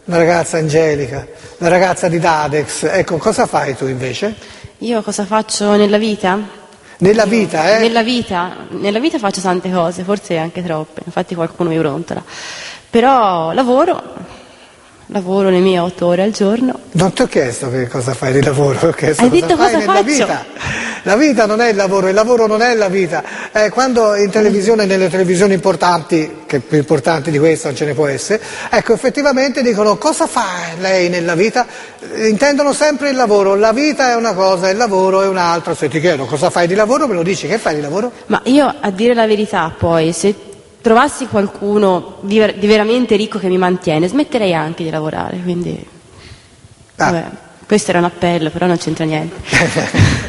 B: la ragazza Angelica, la ragazza di Dadex. Ecco, cosa fai tu invece?
M: Io cosa faccio nella vita?
B: Nella vita, eh?
M: Nella vita, nella vita faccio tante cose, forse anche troppe, infatti qualcuno mi brontola. Però lavoro, lavoro le mie otto ore al giorno.
B: Non ti ho chiesto che cosa fai di lavoro, ho chiesto
M: Hai
B: cosa
M: detto
B: fai
M: cosa
B: nella
M: faccio?
B: vita. La vita non è il lavoro, il lavoro non è la vita. Eh, quando in televisione, nelle televisioni importanti, che più importanti di questa non ce ne può essere, ecco, effettivamente dicono cosa fa lei nella vita? Eh, intendono sempre il lavoro, la vita è una cosa, il lavoro è un'altra. Se ti chiedo cosa fai di lavoro, me lo dici, che fai di lavoro?
M: Ma io, a dire la verità, poi, se trovassi qualcuno di, ver- di veramente ricco che mi mantiene, smetterei anche di lavorare, quindi...
B: Ah.
M: Vabbè, questo era un appello, però non c'entra niente.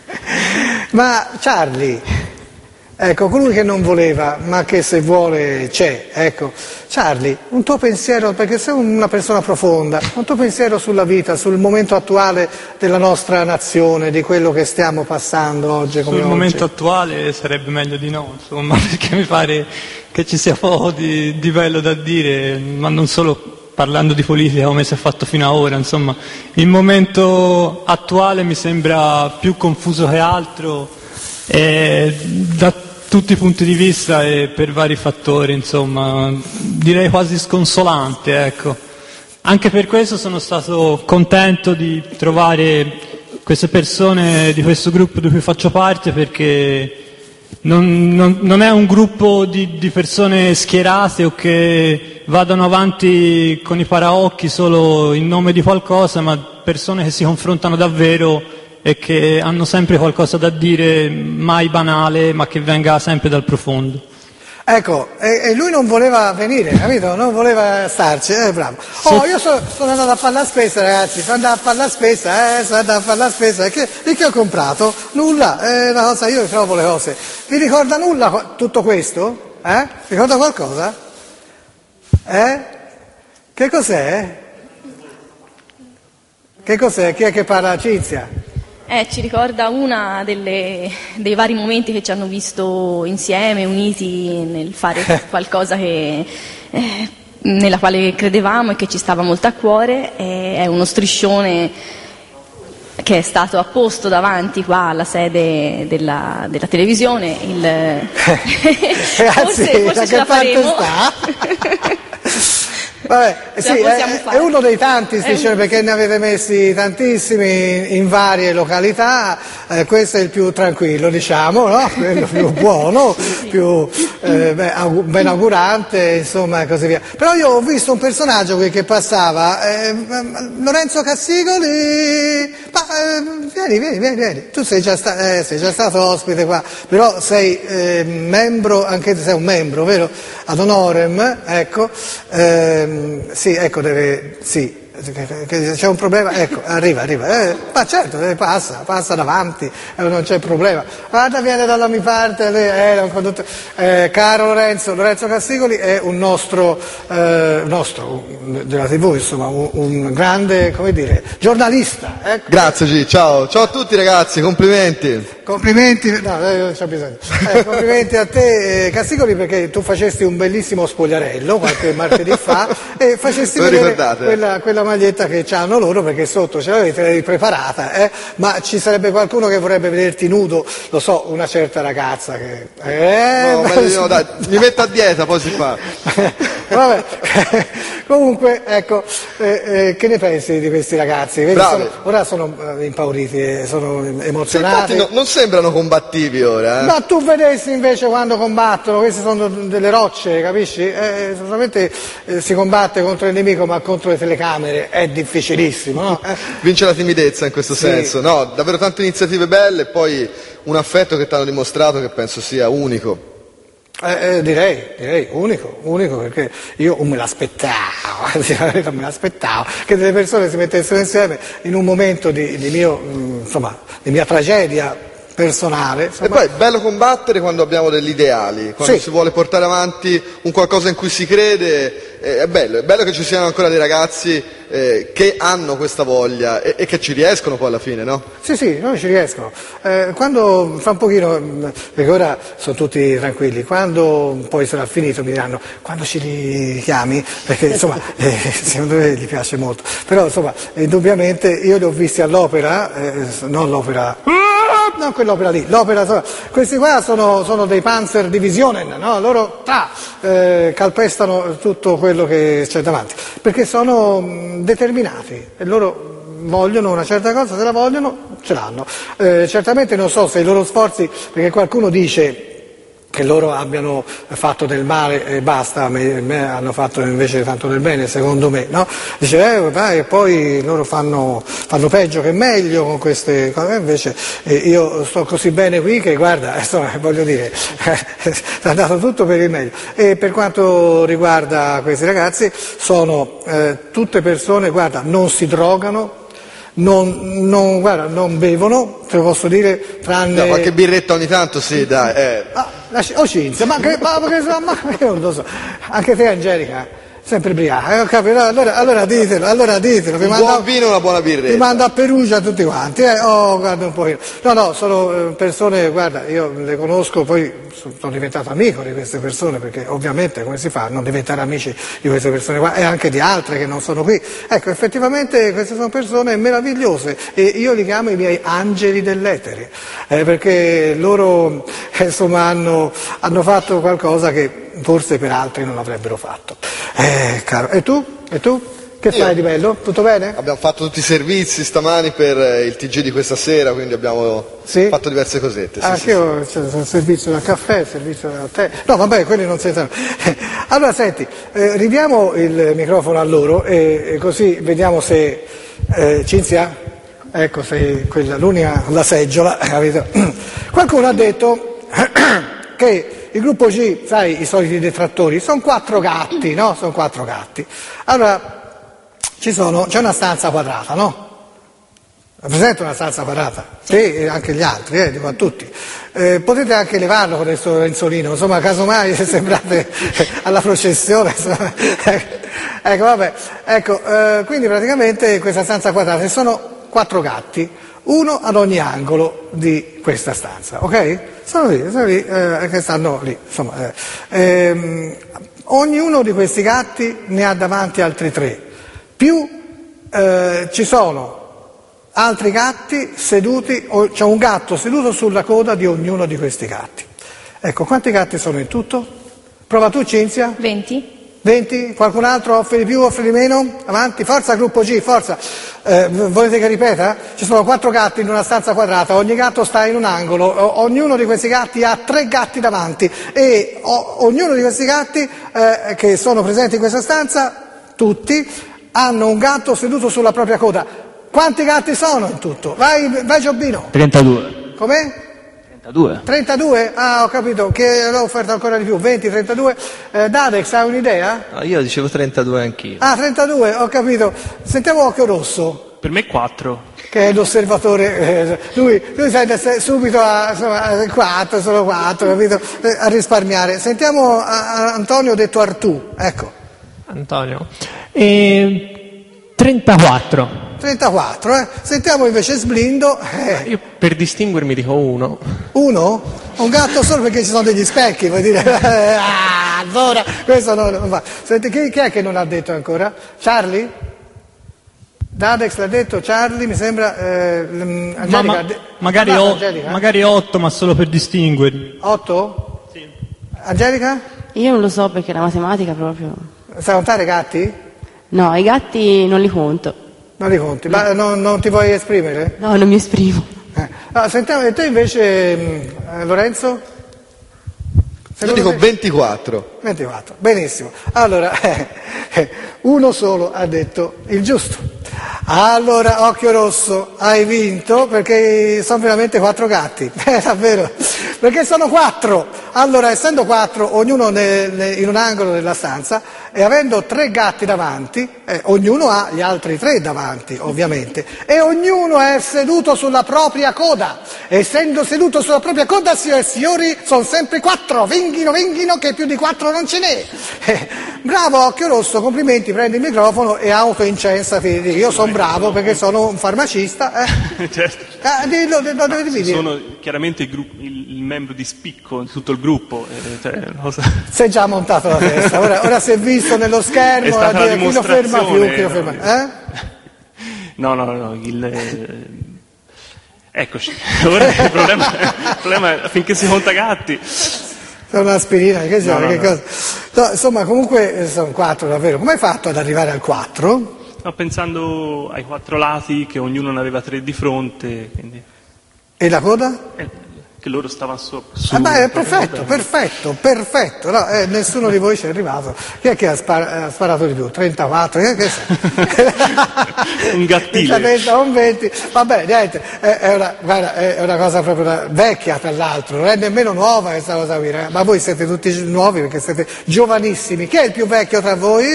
B: Ma Charlie, ecco, colui che non voleva, ma che se vuole c'è, ecco. Charlie, un tuo pensiero, perché sei una persona profonda, un tuo pensiero sulla vita, sul momento attuale della nostra nazione, di quello che stiamo passando oggi come
P: Sul
B: oggi.
P: momento attuale sarebbe meglio di no, insomma, perché mi pare che ci sia poco di, di bello da dire, ma non solo parlando di politica come si è fatto fino ad ora, insomma, il momento attuale mi sembra più confuso che altro e da tutti i punti di vista e per vari fattori, insomma, direi quasi sconsolante, ecco. Anche per questo sono stato contento di trovare queste persone di questo gruppo di cui faccio parte, perché Non, non, non è un gruppo di, di persone schierate o che vadano avanti con i paraocchi solo in nome di qualcosa, ma persone che si confrontano davvero e che hanno sempre qualcosa da dire, mai banale, ma che venga sempre dal profondo.
B: Ecco, e, e lui non voleva venire, capito? Non voleva starci, eh, bravo. Oh, io so, sono andato a fare la spesa, ragazzi, sono andato a fare la spesa, eh, sono andato a fare la spesa, e che, e che ho comprato? Nulla, è una cosa, io trovo le cose. Vi ricorda nulla tutto questo? Eh? Ricorda qualcosa? Eh? Che cos'è? Che cos'è? Chi è che parla? Cinzia?
I: Eh, ci ricorda una delle, dei vari momenti che ci hanno visto insieme, uniti nel fare qualcosa che, eh, nella quale credevamo e che ci stava molto a cuore. E è uno striscione che è stato apposto davanti qua alla sede della, della televisione. Il...
B: Ragazzi,
I: forse forse ce la faremo.
B: Vabbè, sì, è,
I: fare.
B: è uno dei tanti striscioni,
I: un...
B: perché ne avete messi tantissimi in varie località, eh, questo è il più tranquillo, diciamo, no? Quello più buono, più eh, beh, aug- ben augurante, insomma, e così via. Però io ho visto un personaggio qui che passava, eh, Lorenzo Cassigoli, ma eh, vieni, vieni, vieni, vieni, tu sei già, sta- eh, sei già stato ospite qua, però sei eh, membro, anche se sei un membro, vero? Ad honorem, ecco. Eh, Sì, ecco, deve, sì, c'è un problema, ecco, arriva, arriva, eh, ma certo, passa, passa davanti, eh, non c'è problema. Guarda, viene dalla mia parte, lei è un conduttore. Eh, caro Lorenzo, Lorenzo Cassigoli è un nostro, eh, nostro della tivù, insomma, un, un grande, come dire, giornalista. Ecco.
Q: Grazie G, ciao, ciao a tutti ragazzi, complimenti.
B: Complimenti, no, non c'è bisogno. Eh, complimenti a te, eh, Cassigoli, perché tu facesti un bellissimo spogliarello qualche martedì fa e facesti
Q: Lo
B: vedere
Q: ricordate?
B: quella, quella maglietta che c'hanno loro, perché sotto ce l'avete, l'avevi preparata, eh? Ma ci sarebbe qualcuno che vorrebbe vederti nudo, lo so, una certa ragazza che... Eh,
Q: No, meglio di no, dai, mi metto a dieta, poi si fa.
B: Vabbè, comunque, ecco, eh, eh, che ne pensi di questi ragazzi? Vedi,
Q: Bravi.
B: sono, ora sono eh, impauriti, eh, sono
Q: Sì,
B: emozionati.
Q: infatti no- non sembrano combattivi ora, eh.
B: Ma tu vedessi invece quando combattono, queste sono delle rocce, capisci? Eh, solamente eh, si combatte contro il nemico, ma contro le telecamere è difficilissimo, no? Eh.
Q: Vince la timidezza in questo
B: Sì.
Q: senso, no, davvero tante iniziative belle e poi un affetto che ti hanno dimostrato che penso sia unico.
B: Eh, eh, direi, direi, unico, unico, perché io non me l'aspettavo, non me l'aspettavo che delle persone si mettessero insieme in un momento di, di, mio, mh, insomma, di mia tragedia personale.
Q: E poi è bello combattere quando abbiamo degli ideali, quando
B: Sì.
Q: si vuole portare avanti un qualcosa in cui si crede, eh, è bello, è bello che ci siano ancora dei ragazzi eh, che hanno questa voglia e, e che ci riescono poi alla fine, no?
B: Sì, sì, non ci riescono. Eh, quando fra un pochino, mh, perché ora sono tutti tranquilli, quando poi sarà finito mi diranno quando ci richiami, perché insomma eh, secondo me gli piace molto. Però insomma, indubbiamente io li ho visti all'opera, eh, non l'opera, non quell'opera lì, l'opera, insomma, questi qua sono, sono dei Panzer Divisionen, no? Loro tra, eh, calpestano tutto quello che c'è davanti, perché sono mh, determinati e loro vogliono una certa cosa, se la vogliono ce l'hanno. Eh, certamente non so se i loro sforzi, perché qualcuno dice che loro abbiano fatto del male e basta, me, me hanno fatto invece tanto del bene, secondo me, no? Dice, eh, vai, e poi loro fanno, fanno peggio che meglio con queste cose, invece eh, io sto così bene qui che guarda, insomma, voglio dire, è andato tutto per il meglio. E per quanto riguarda questi ragazzi, sono eh, tutte persone, guarda, non si drogano, Non, non, guarda, non bevono, te lo posso dire, tranne...
Q: No, qualche birretta ogni tanto sì, dai. Eh.
B: Ah, lasci... Oh Cinzia, ma che, ma, che, ma, ma io non lo so, anche te Angelica, sempre ubriaca, ho capito, allora, allora ditelo, allora ditelo.
Q: Un buon vino e una buona birretta.
B: Ti mando a Perugia tutti quanti, eh? Oh, guarda un pochino. No, no, sono persone, guarda, io le conosco, poi sono diventato amico di queste persone, perché ovviamente come si fa a non diventare amici di queste persone qua e anche di altre che non sono qui. Ecco, effettivamente queste sono persone meravigliose e io li chiamo i miei angeli dell'etere, eh, perché loro eh, insomma hanno, hanno fatto qualcosa che forse per altri non avrebbero fatto. Eh, caro. E tu? E tu? Che
Q: Io.
B: fai di bello? Tutto bene?
Q: Abbiamo fatto tutti i servizi stamani per eh, il T G di questa sera, quindi abbiamo
B: Sì?
Q: fatto diverse cosette. Sì,
B: Ah,
Q: sì,
B: anche io c'è il servizio del caffè, il servizio del tè. No, vabbè, quelli non si sanno. Allora, senti, eh, ridiamo il microfono a loro e, e così vediamo se eh, Cinzia, ecco, sei quella, l'unica, la seggiola, capito? Qualcuno ha detto che il gruppo G, sai, i soliti detrattori, sono quattro gatti, no? Sono quattro gatti. Allora, ci sono, c'è una stanza quadrata, no? È presente una stanza quadrata? Sì, e anche gli altri, eh, dico a tutti. Eh, potete anche levarlo con questo lenzuolino, insomma, casomai sembrate alla processione. Insomma. Ecco, vabbè, ecco, eh, quindi praticamente questa stanza quadrata ci sono quattro gatti, uno ad ogni angolo di questa stanza, ok? Sono lì, sono lì, eh, che stanno lì, insomma. Eh. Ehm, ognuno di questi gatti ne ha davanti altri tre, più eh, ci sono altri gatti seduti, o c'è un gatto seduto sulla coda di ognuno di questi gatti. Ecco, quanti gatti sono in tutto? Prova tu, Cinzia.
I: venti.
B: venti? Qualcun altro offre di più, offre di meno? Avanti, forza gruppo G, forza. Eh, volete che ripeta? Ci sono quattro gatti in una stanza quadrata, ogni gatto sta in un angolo, o, ognuno di questi gatti ha tre gatti davanti e o, ognuno di questi gatti eh, che sono presenti in questa stanza, tutti, hanno un gatto seduto sulla propria coda. Quanti gatti sono in tutto? Vai, vai Giobbino.
N: trentadue.
B: Com'è?
N: trentadue.
B: trentadue? Ah, ho capito, che l'ho offerta ancora di più, venti, trentadue. Eh, Dadex, hai un'idea?
L: No, io dicevo trentadue anch'io.
B: Ah, trentadue, ho capito. Sentiamo Occhio Rosso,
J: Per me quattro.
B: che è l'osservatore. Eh, lui, lui sente subito a insomma, quattro, solo quattro, capito? Eh, a risparmiare. Sentiamo a, a Antonio detto Artù, ecco.
O: Antonio. E... trentaquattro.
B: trentaquattro, eh. Sentiamo invece Sblindo. Eh.
K: Io per distinguermi dico uno.
B: Uno? Un gatto solo perché ci sono degli specchi, vuoi dire? Ah, allora, questo no, non va. Senti, chi, chi è che non ha detto ancora? Charlie? Dadex l'ha detto, Charlie, mi sembra. Eh, Angelica,
P: Ma, ma,
B: de-
P: magari,
B: parlato,
P: o,
B: Angelica?
P: magari otto, ma solo per distinguerli.
B: Otto? Sì. Angelica?
M: Io non lo so perché la matematica proprio...
B: Sai contare i gatti?
M: No, i gatti non li conto.
B: Non li conti, ma non, non ti vuoi esprimere?
M: No, non mi esprimo.
B: Eh. No, sentiamo, e te invece, mh, Lorenzo?
Q: Io dico ventiquattro.
B: ventiquattro, benissimo. Allora, eh, uno solo ha detto il giusto. Allora, Occhio Rosso, hai vinto perché sono veramente quattro gatti. Eh, davvero. perché sono quattro. Allora, essendo quattro, ognuno ne, ne, in un angolo della stanza, e avendo tre gatti davanti, eh, ognuno ha gli altri tre davanti, ovviamente, e ognuno è seduto sulla propria coda. Essendo seduto sulla propria coda, signore e signori, sono sempre quattro, venghino, venghino, che più di quattro non ce n'è. Eh, bravo Occhio Rosso, complimenti, prendi il microfono e autoincensati. Io sono bravo perché sono un farmacista. Eh.
J: Certo.
B: Ah, dillo, dillo, dove devi dire?
J: Sono chiaramente il, gruppo, il, il membro di spicco di tutto il gruppo. Eh, cioè, cosa...
B: Si è già montato la testa, ora, ora si è visto nello schermo, a dire chi lo ferma più, chi lo ferma. Eh?
J: No, no, no, il... Eh... Eccoci, ora il problema, il problema è finché si conta gatti.
B: Sono un'aspirina, che,
J: no, no,
B: che
J: no.
B: cosa? No, insomma, comunque sono quattro davvero. Come hai fatto ad arrivare al quattro?
J: Sto pensando ai quattro lati, che ognuno ne aveva tre di fronte. Quindi...
B: E la coda?
J: Eh, che loro stavano su. su
B: Ah, beh, perfetto, perfetto, perfetto. No, eh, nessuno di voi ci è arrivato. Chi è che ha, spar- ha sparato di più? trentaquattro? Chi è che
J: un gattile.
B: trenta, un venti. Vabbè, niente, è, è, una, guarda, è una cosa proprio da, vecchia, tra l'altro, non è nemmeno nuova questa cosa qui. Eh? Ma voi siete tutti nuovi perché siete giovanissimi. Chi è il più vecchio tra voi?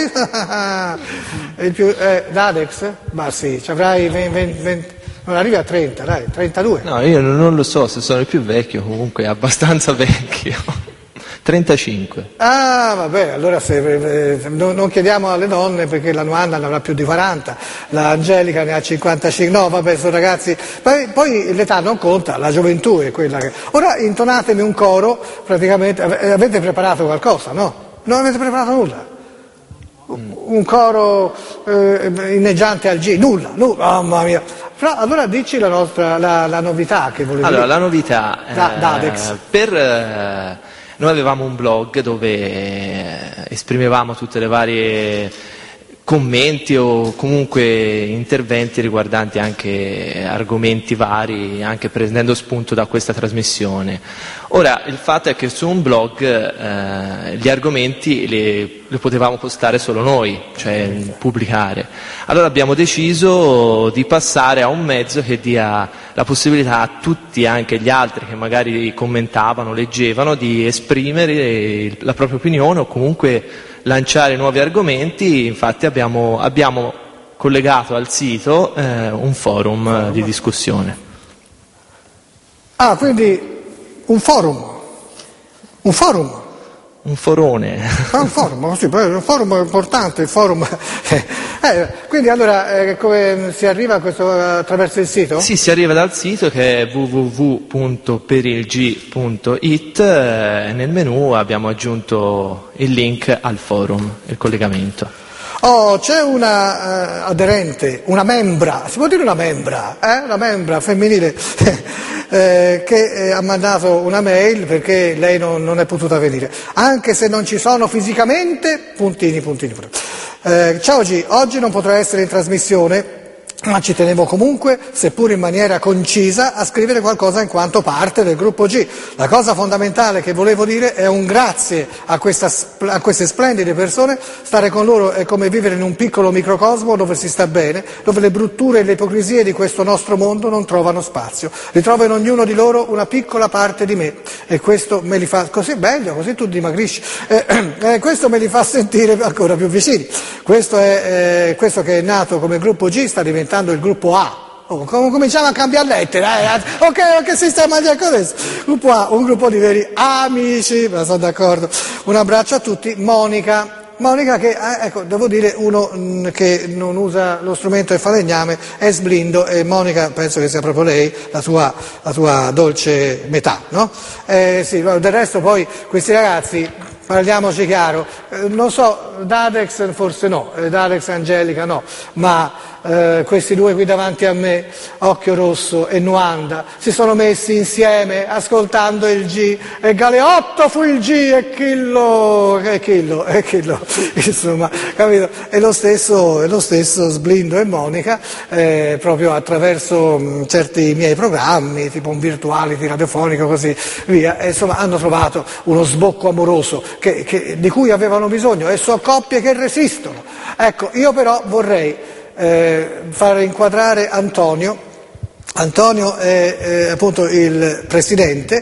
B: il più, eh, Dadex? Ma sì, ci avrai venti, venti. Non arrivi a trenta, dai, trentadue.
L: No, io non lo so se sono il più vecchio, comunque abbastanza vecchio. trentacinque.
B: Ah, vabbè, allora se, eh, non, non chiediamo alle donne perché la Nuanda ne avrà più di quaranta, la Angelica ne ha cinquantacinque, no, vabbè, sono ragazzi, poi, poi l'età non conta, la gioventù è quella che... Ora intonatemi un coro, praticamente, avete preparato qualcosa, no? Non avete preparato nulla? Un coro eh, inneggiante al G, nulla, nulla, mamma mia. Però allora dici la nostra la, la novità che volevi
L: allora,
B: dire.
L: la novità
B: Da,
L: eh,
B: Dadex.
L: per eh, noi avevamo un blog dove eh, esprimevamo tutte le varie commenti o comunque interventi riguardanti anche argomenti vari, anche prendendo spunto da questa trasmissione. Ora, il fatto è che su un blog eh, gli argomenti li, li potevamo postare solo noi, cioè pubblicare. Allora abbiamo deciso di passare a un mezzo che dia la possibilità a tutti, anche gli altri che magari commentavano, leggevano, di esprimere la propria opinione o comunque lanciare nuovi argomenti. Infatti abbiamo, abbiamo collegato al sito eh, un forum di discussione.
B: Ah, quindi un forum, un forum.
L: Un forone.
B: Ah, un forum, sì, un forum importante, il forum. Eh, quindi allora eh, come si arriva a questo attraverso il sito?
L: Sì, si arriva dal sito che è w w w punto perilg punto it e nel menu abbiamo aggiunto il link al forum, il collegamento.
B: Oh, c'è una uh, aderente, una membra, si può dire una membra, eh? Una membra femminile eh, che eh, ha mandato una mail perché lei non, non è potuta venire, anche se non ci sono fisicamente, puntini, puntini, puntini. Eh, ciao G, oggi non potrò essere in trasmissione, ma ci tenevo comunque, seppur in maniera concisa, a scrivere qualcosa in quanto parte del gruppo G. La cosa fondamentale che volevo dire è un grazie a, questa, a queste splendide persone. Stare con loro è come vivere in un piccolo microcosmo dove si sta bene, dove le brutture e le ipocrisie di questo nostro mondo non trovano spazio. Ritrovo in ognuno di loro una piccola parte di me e questo me li fa, così meglio, così tu dimagrisci, eh, eh, questo me li fa sentire ancora più vicini. Questo, è, eh, questo che è nato come gruppo G sta diventando il gruppo A. Oh, com- cominciamo a cambiare lettera, eh? ok, che sistema di adesso? Gruppo A, un gruppo di veri amici, ma sono d'accordo. Un abbraccio a tutti, Monica. Monica che, eh, ecco, devo dire, uno mh, che non usa lo strumento del falegname è Sblindo e Monica penso che sia proprio lei, la tua, la tua dolce metà, no? Eh, sì, del resto poi questi ragazzi, parliamoci chiaro, eh, non so, Dadex forse no, eh, Dadex e Angelica no, ma eh, questi due qui davanti a me, Occhio Rosso e Nuanda, si sono messi insieme ascoltando il G e Galeotto fu il G e Chillo, e Chillo, e Chillo, insomma, capito? E lo stesso, e lo stesso Sblindo e Monica, eh, proprio attraverso mh, certi miei programmi, tipo un virtuality radiofonico così via, e, insomma, hanno trovato uno sbocco amoroso che, che, di cui avevano bisogno e so coppie che resistono. Ecco, io però vorrei eh, far inquadrare Antonio. Antonio è eh, appunto il presidente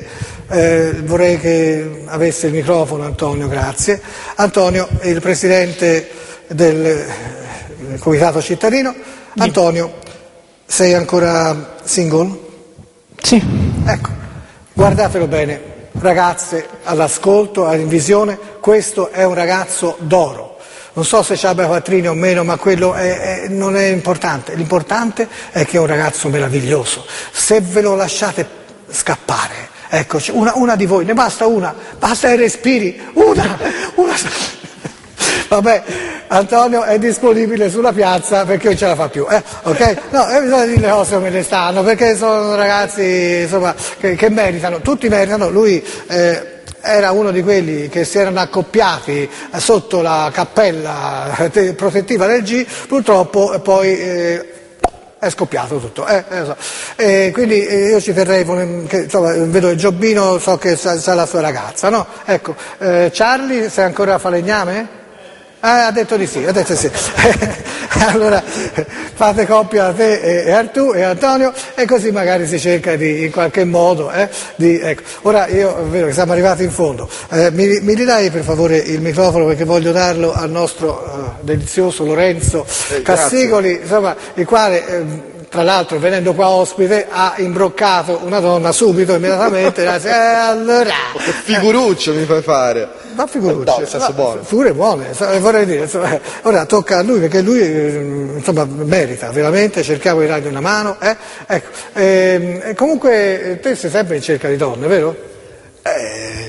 B: Eh, vorrei che avesse il microfono Antonio, grazie. Antonio è il presidente del Comitato Cittadino. Antonio, sei ancora single?
K: Sì.
B: Ecco, guardatelo bene, ragazze all'ascolto, in visione, questo è un ragazzo d'oro. Non so se ci abbia quattrini o meno, ma quello è, è, non è importante. L'importante è che è un ragazzo meraviglioso. Se ve lo lasciate scappare, eccoci, una, una di voi, ne basta una, basta che respiri, una, una. Vabbè, Antonio è disponibile sulla piazza perché non ce la fa più, eh? Ok? No, eh, bisogna dire le cose come le stanno, perché sono ragazzi insomma, che, che meritano, tutti meritano, lui eh, era uno di quelli che si erano accoppiati sotto la cappella protettiva del G, purtroppo poi eh, è scoppiato tutto, eh, eh, so. E quindi eh, io ci terrei, che, insomma, vedo il Giobbino, so che sa, sa la sua ragazza, no? Ecco, eh, Charlie, sei ancora a falegname? Eh, ha detto di sì, ha detto di sì. Allora fate coppia te e, e Artù e Antonio e così magari si cerca di in qualche modo eh, di, ecco. Ora io è vero che siamo arrivati in fondo, eh, mi, mi ridai per favore il microfono perché voglio darlo al nostro uh, delizioso Lorenzo eh, Cassigoli, insomma, il quale eh, tra l'altro venendo qua ospite ha imbroccato una donna subito, immediatamente, eh, allora
Q: figuruccio mi fai fare.
B: Ma figuruccio,
Q: no, nel senso buono.
B: Figure buone, vorrei dire, insomma, ora tocca a lui perché lui insomma merita veramente, cerchiamo di dargli una mano, eh? Ecco, e, comunque te sei sempre in cerca di donne, vero?
Q: Eh.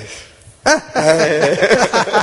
Q: Eh.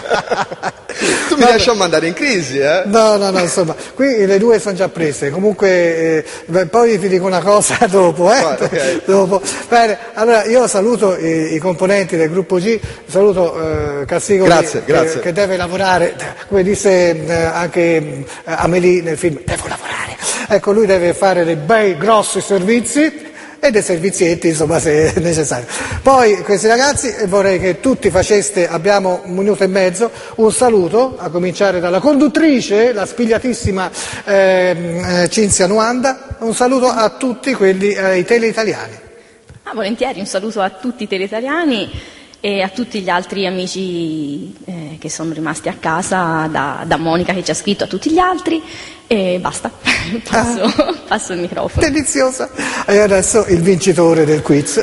Q: Tu mi lasci mandare in crisi, eh?
B: No, no, no, insomma, qui le due sono già prese, comunque eh, poi ti dico una cosa dopo, eh? Guarda, okay. Dopo. Bene, allora io saluto i, i componenti del gruppo G, saluto eh, Cassigoli
Q: grazie, grazie.
B: Che, che deve lavorare, come disse eh, anche eh, Amélie nel film, devo lavorare, ecco lui deve fare dei bei grossi servizi e dei servizietti, insomma, se necessario. Poi questi ragazzi vorrei che tutti faceste, abbiamo un minuto e mezzo, un saluto, a cominciare dalla conduttrice, la spigliatissima eh, Cinzia Nuanda, un saluto a tutti quelli, ai eh, teleitaliani.
I: Ah, volentieri, un saluto a tutti i teleitaliani e a tutti gli altri amici eh, che sono rimasti a casa, da, da Monica che ci ha scritto, a tutti gli altri, e basta, passo, ah, passo il microfono.
B: Deliziosa! E adesso il vincitore del quiz.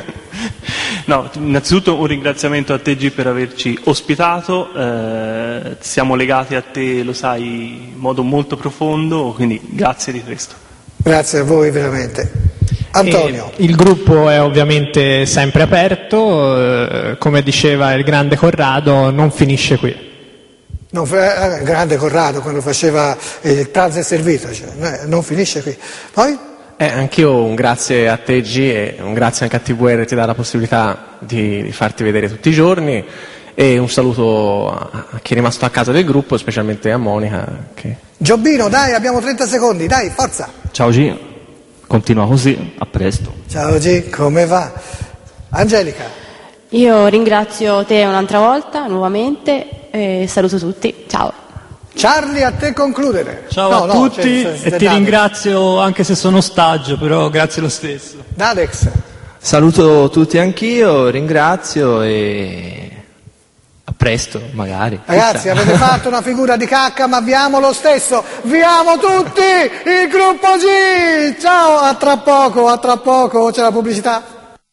J: No, innanzitutto un ringraziamento a te G per averci ospitato, eh, siamo legati a te, lo sai, in modo molto profondo, quindi grazie di questo.
B: Grazie a voi veramente. Antonio.
O: E il gruppo è ovviamente sempre aperto, eh, come diceva il grande Corrado, non finisce qui.
B: Non, eh, grande Corrado quando faceva il pranzo e servito, cioè, eh, non finisce qui. Poi?
K: Eh, anch'io un grazie a te G e un grazie anche a T V R, ti dà la possibilità di, di farti vedere tutti i giorni, e un saluto a, a chi è rimasto a casa del gruppo, specialmente a Monica. Che...
B: Giobbino, dai, abbiamo trenta secondi, dai, forza!
N: Ciao G, continua così, a presto.
B: Ciao G, come va? Angelica.
M: Io ringrazio te un'altra volta, nuovamente, e saluto tutti, ciao.
B: Charlie, a te concludere.
P: Ciao
B: no,
P: a
B: no,
P: tutti
B: cioè,
P: e ti ringrazio anche se sono ostaggio, però grazie lo stesso.
B: Dadex.
L: Saluto tutti anch'io, ringrazio e a presto magari.
B: Ragazzi, avete fatto una figura di cacca, ma vi amo lo stesso. Vi amo tutti, il gruppo G. Ciao, a tra poco, a tra poco, c'è la pubblicità.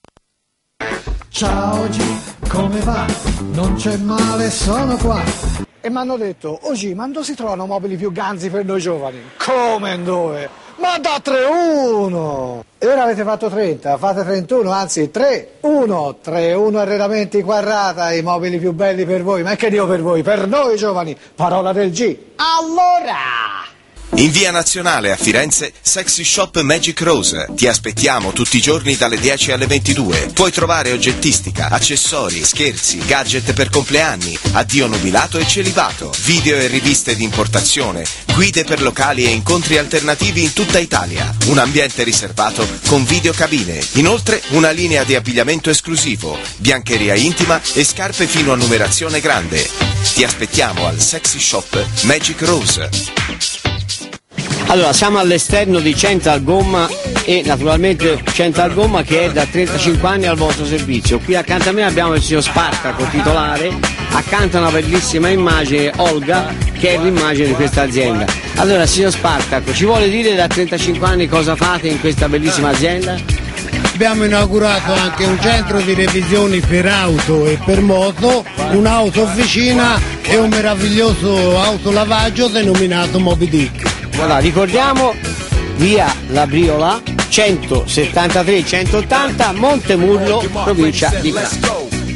F: Ciao G, come va? Non c'è male, sono qua.
B: E mi hanno detto, oh G, ma dove si trovano mobili più ganzi per noi giovani? Come e dove? Ma da tre uno! E ora avete fatto trenta, fate trentuno, anzi tre uno, tre uno Arredamenti Quarrata, i mobili più belli per voi, ma che Dio per voi, per noi giovani, parola del G. Allora!
A: In via Nazionale a Firenze, Sexy Shop Magic Rose. Ti aspettiamo tutti i giorni dalle dieci alle ventidue. Puoi trovare oggettistica, accessori, scherzi, gadget per compleanni, addio nubilato e celibato, video e riviste di importazione, guide per locali e incontri alternativi in tutta Italia. Un ambiente riservato con videocabine. Inoltre una linea di abbigliamento esclusivo, biancheria intima e scarpe fino a numerazione grande. Ti aspettiamo al Sexy Shop Magic Rose.
G: Allora, siamo all'esterno di Central Gomma e naturalmente Central Gomma che è da trentacinque anni al vostro servizio. Qui accanto a me abbiamo il signor Spartaco, titolare, accanto a una bellissima immagine, Olga, che è l'immagine di questa azienda. Allora, signor Spartaco, ci vuole dire da trentacinque anni cosa fate in questa bellissima azienda?
H: Abbiamo inaugurato anche un centro di revisioni per auto e per moto, un'auto officina e un meraviglioso autolavaggio denominato Moby Dick.
G: Allora, ricordiamo via La Briola centosettantatré centottanta Montemurlo, provincia di Prato.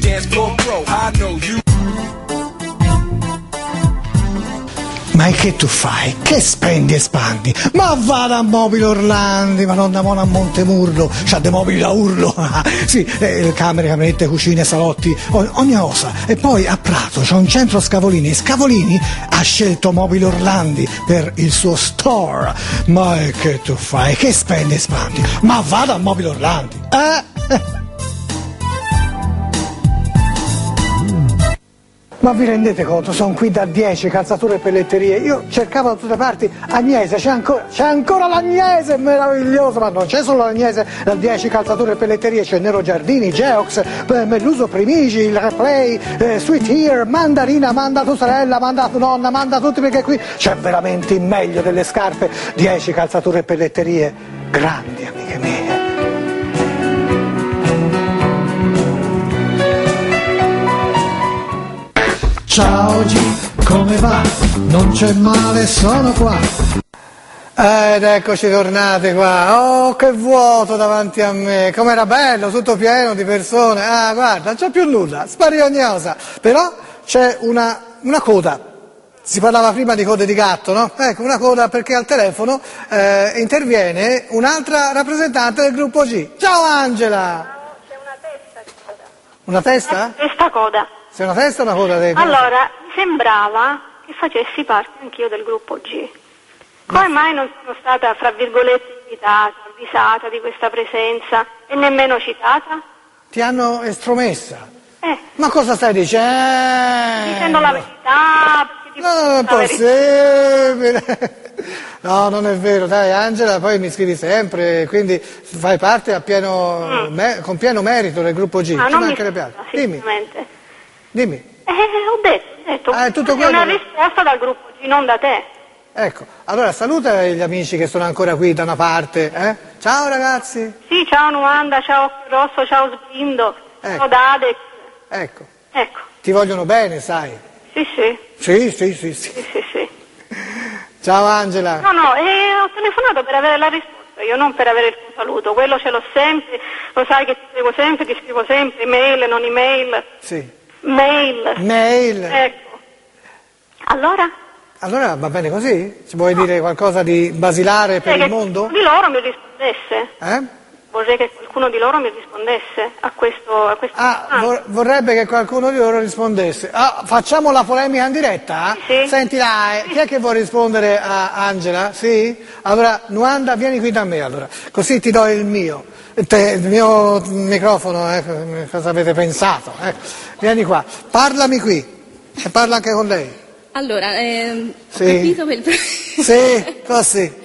B: Ma che tu fai? Che spendi e spandi? Ma vada a Mobile Orlandi, ma non da Mona a Montemurlo, c'ha dei mobili da urlo. Sì, eh, camere, camerette, cucine, salotti, ogni cosa. E poi a Prato c'è un centro Scavolini e Scavolini ha scelto Mobile Orlandi per il suo store. Ma che tu fai? Che spendi e spandi? Ma vada a Mobile Orlandi. Eh? Ma vi rendete conto? Sono qui da dieci, calzature e pelletterie. Io cercavo da tutte parti Agnese, c'è ancora, c'è ancora l'Agnese, meraviglioso, ma non c'è solo l'Agnese da dieci, calzature e pelletterie, c'è Nero Giardini, Geox, Melluso Primigi, il Replay, eh, Sweet Ear, Mandarina, manda tua sorella, manda tua nonna, manda tutti, perché qui c'è veramente il meglio delle scarpe, dieci calzature e pelletterie, grandi amiche mie. Ciao G, come va? Non c'è male, sono qua. Ed eccoci tornati qua. Oh, che vuoto davanti a me. Com'era bello, tutto pieno di persone. Ah, guarda, non c'è più nulla, sparirà ogni cosa. Però c'è una, una coda. Si parlava prima di code di gatto, no? Ecco, una coda perché al telefono eh, interviene un'altra rappresentante del gruppo G. Ciao Angela!
R: No, c'è una testa di coda.
B: Una testa?
R: Testa coda.
B: Sei una testa o una coda? Dei...
R: Allora, sembrava che facessi parte anch'io del gruppo G. Come mai non sono stata, fra virgolette, invitata, avvisata di questa presenza e nemmeno citata?
B: Ti hanno estromessa?
R: Eh.
B: Ma cosa stai dicendo?
R: Dicendo la verità, perché ti
B: No, non è possibile. No, non è vero, dai Angela, poi mi scrivi sempre, quindi fai parte a pieno, mm. me, con pieno merito del gruppo G.
R: Ah,
B: Ci
R: non
B: manca
R: mi
B: le piante.
R: scusa,
B: Dimmi. Dimmi.
R: Eh, ho detto, ho detto,
B: Ah, è tutto
R: è
B: quello
R: una
B: che-
R: risposta dal gruppo G, non da te.
B: Ecco, allora saluta gli amici che sono ancora qui da una parte. Eh? Ciao ragazzi.
R: Sì, ciao Nuanda, ciao Occhio Rosso, ciao Sblindo,
B: Ecco.
R: ciao Dadex.
B: Ecco,
R: Ecco,
B: ti vogliono bene, sai.
R: sì, sì,
B: Sì, sì, sì, sì.
R: sì, sì, sì.
B: Ciao Angela.
R: No, no, eh, ho telefonato per avere la risposta, io non per avere il tuo saluto, quello ce l'ho sempre, lo sai che ti scrivo sempre, ti scrivo sempre, email, non email,
B: Sì.
R: mail.
B: Mail.
R: Ecco. Allora?
B: Allora va bene così? Ci vuoi dire qualcosa di basilare per
R: Vorrei
B: il
R: che
B: mondo?
R: qualcuno di loro mi rispondesse.
B: Eh?
R: Vorrei che qualcuno di loro mi rispondesse a questo. A questo
B: Ah, vor- vorrebbe che qualcuno di loro rispondesse. Ah, facciamo la polemica in diretta?
R: Sì.
B: Senti là, eh, chi è che vuole rispondere a Angela? Sì? Allora, Nuanda, vieni qui da me allora, così ti do il mio. Te- il mio microfono, eh, cosa avete pensato? Eh? Vieni qua, parlami qui e parla anche con lei.
I: Allora, ehm,
B: Sì.
I: ho capito quel...
B: Sì, così.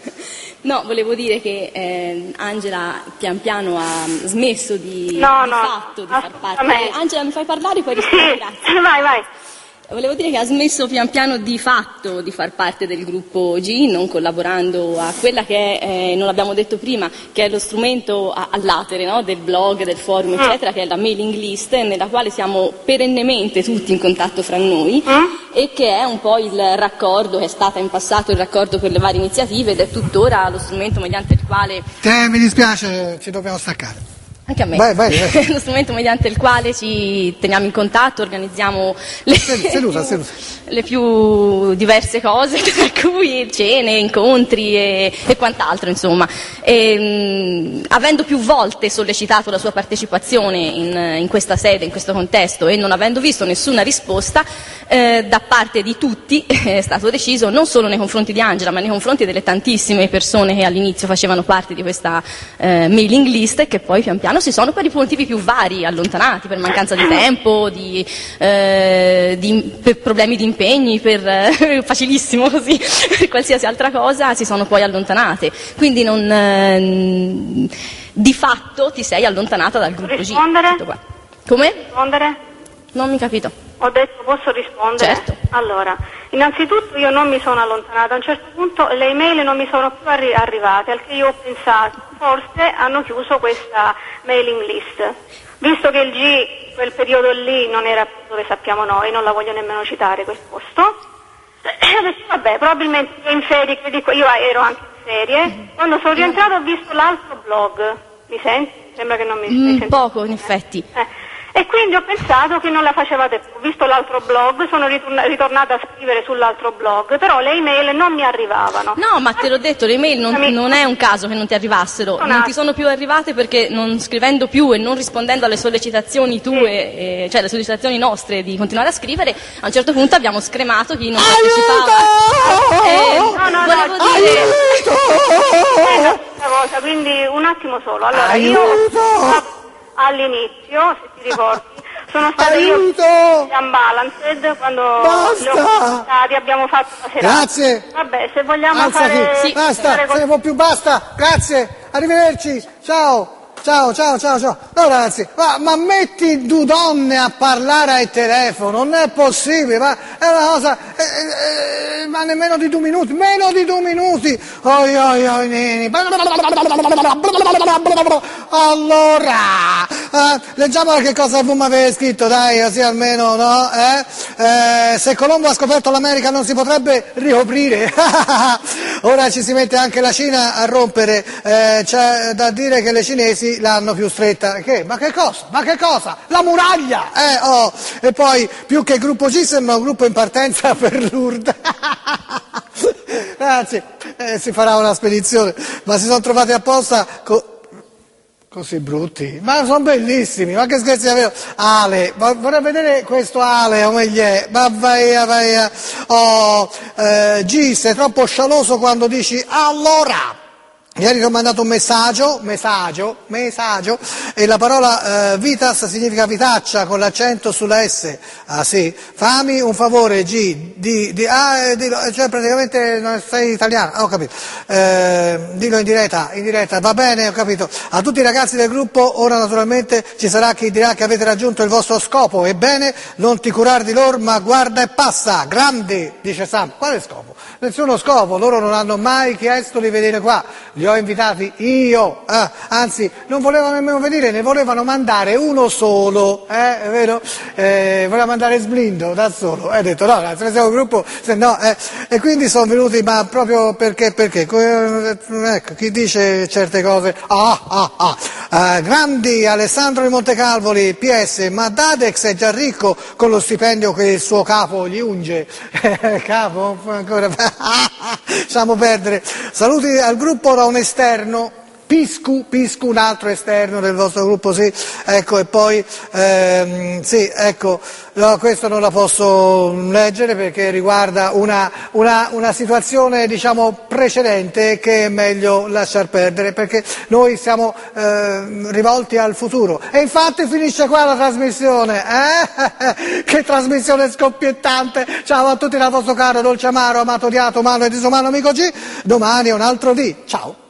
I: No, volevo dire che ehm, Angela pian piano ha smesso di,
R: No,
I: di
R: no,
I: fatto di far parte.
R: assolutamente.
I: Eh, Angela, mi fai parlare poi rispondi, grazie.
R: Vai, vai.
I: Volevo dire che ha smesso pian piano di fatto di far parte del gruppo G, non collaborando a quella che è, eh, non l'abbiamo detto prima, che è lo strumento a- all'atere, no? Del blog, del forum, eccetera, che è la mailing list, nella quale siamo perennemente tutti in contatto fra noi e che è un po' il raccordo, che è stata in passato il raccordo per le varie iniziative ed è tuttora lo strumento mediante il quale...
B: Te, mi dispiace, ci dobbiamo staccare.
I: Anche a me.
B: Vai, vai, vai.
I: Lo strumento mediante il quale ci teniamo in contatto, organizziamo le,
B: Seduta,
I: più,
B: seduta.
I: le più diverse cose, tra cui cene, incontri e, e quant'altro, insomma. E, mh, avendo più volte sollecitato la sua partecipazione in, in questa sede, in questo contesto, e non avendo visto nessuna risposta, eh, da parte di tutti è stato deciso, non solo nei confronti di Angela, ma nei confronti delle tantissime persone che all'inizio facevano parte di questa eh, mailing list e che poi pian piano quotidiano si sono per i motivi più vari allontanati, per mancanza di tempo, di, eh, di, per problemi di impegni, per eh, facilissimo così, per qualsiasi altra cosa si sono poi allontanate. Quindi non, eh, di fatto ti sei allontanata dal gruppo G.
R: Rispondere?
I: Come?
R: Rispondere?
I: Non mi capito.
R: Ho detto posso rispondere?
I: Certo.
R: Allora, innanzitutto io non mi sono allontanata, a un certo punto le email non mi sono più arri- arrivate, al che io ho pensato, forse hanno chiuso questa mailing list. Visto che il G, quel periodo lì, non era più dove sappiamo noi, non la voglio nemmeno citare quel posto, ho detto vabbè, probabilmente io in ferie, io ero anche in ferie, quando sono rientrato ho visto l'altro blog, mi senti? Sembra che non mi
I: Mm,
R: senti.
I: poco, in effetti.
R: Eh. E quindi ho pensato che non la facevate più. Ho visto l'altro blog, sono ritorn- ritornata a scrivere sull'altro blog, però le email non mi arrivavano.
I: No, ma te l'ho detto, le email non, non è un caso che non ti arrivassero,
R: Sono
I: non
R: nate.
I: ti sono più arrivate perché non scrivendo più e non rispondendo alle sollecitazioni tue, eh, cioè alle sollecitazioni nostre di continuare a scrivere, a un certo punto abbiamo scremato chi non partecipava. Eh,
R: No, no,
I: volevo
R: no,
I: dire...
R: è la stessa cosa, quindi un attimo solo. Allora, io all'inizio, se ti ricordi, sono stata
B: Aiuto!
R: io unbalanced quando
B: Basta!
R: li ho contattati, abbiamo fatto la serata.
B: Grazie.
R: Vabbè, se vogliamo
B: Alzati,
R: fare...
B: sì, basta,
R: fare
B: se ne può più, basta, grazie, arrivederci, ciao. Ciao, ciao, ciao, ciao. No ragazzi, ma, ma metti due donne a parlare al telefono, non è possibile, ma è una cosa, eh, eh, ma nemmeno di due minuti, meno di due minuti. Oi, oi, oi, nini. Allora, eh, leggiamo che cosa voi mi avete scritto, dai, così almeno, no? Eh? Eh, se Colombo ha scoperto l'America non si potrebbe ricoprire. Ora ci si mette anche la Cina a rompere, eh, c'è da dire che le cinesi l'hanno più stretta. Che? Ma che cosa? Ma che cosa? La muraglia! Eh, oh. E poi, più che gruppo G, sembra un gruppo in partenza per Lourdes. Ragazzi, eh, si farà una spedizione, ma si sono trovati apposta co- così brutti, ma sono bellissimi, ma che scherzi davvero. Ale, vorrei vedere questo Ale, come gli è, ma vai, vai, oh, eh, G, sei troppo scialoso quando dici allora. Ieri ti ho mandato un messaggio, messaggio, messaggio, e la parola eh, vitas significa vitaccia con l'accento sulla S. Ah sì? Fammi un favore, G, di, di ah, eh, dillo, cioè praticamente non sei italiano, ah, ho capito. Eh, dillo in diretta, in diretta, va bene, ho capito. A tutti i ragazzi del gruppo, ora naturalmente ci sarà chi dirà che avete raggiunto il vostro scopo. Ebbene, non ti curare di loro, ma guarda e passa. Grandi, dice Sam. Quale scopo? Nessuno scopo, loro non hanno mai chiesto di venire qua. Li ho invitati io, eh, anzi non volevano nemmeno venire, ne volevano mandare uno solo, eh, è vero? Eh, voleva mandare Sblindo da solo, e ho detto no, ragazzi, siamo un gruppo, se no, eh, e quindi sono venuti, ma proprio perché, perché, ecco, chi dice certe cose, ah, ah, ah, eh, grandi Alessandro di Montecalvoli, P S, ma Dadex è già ricco con lo stipendio che il suo capo gli unge, capo, ancora, lasciamo perdere, saluti al gruppo da un esterno, Piscu, Piscu, un altro esterno del vostro gruppo, sì, ecco, e poi, ehm, sì, ecco, no, questo non la posso leggere perché riguarda una, una, una situazione, diciamo, precedente che è meglio lasciar perdere, perché noi siamo eh, rivolti al futuro. E infatti finisce qua la trasmissione, eh? Che trasmissione scoppiettante! Ciao a tutti dal vostro caro, dolce amaro, amato, odiato, umano e disumano amico G, domani è un altro dì, ciao!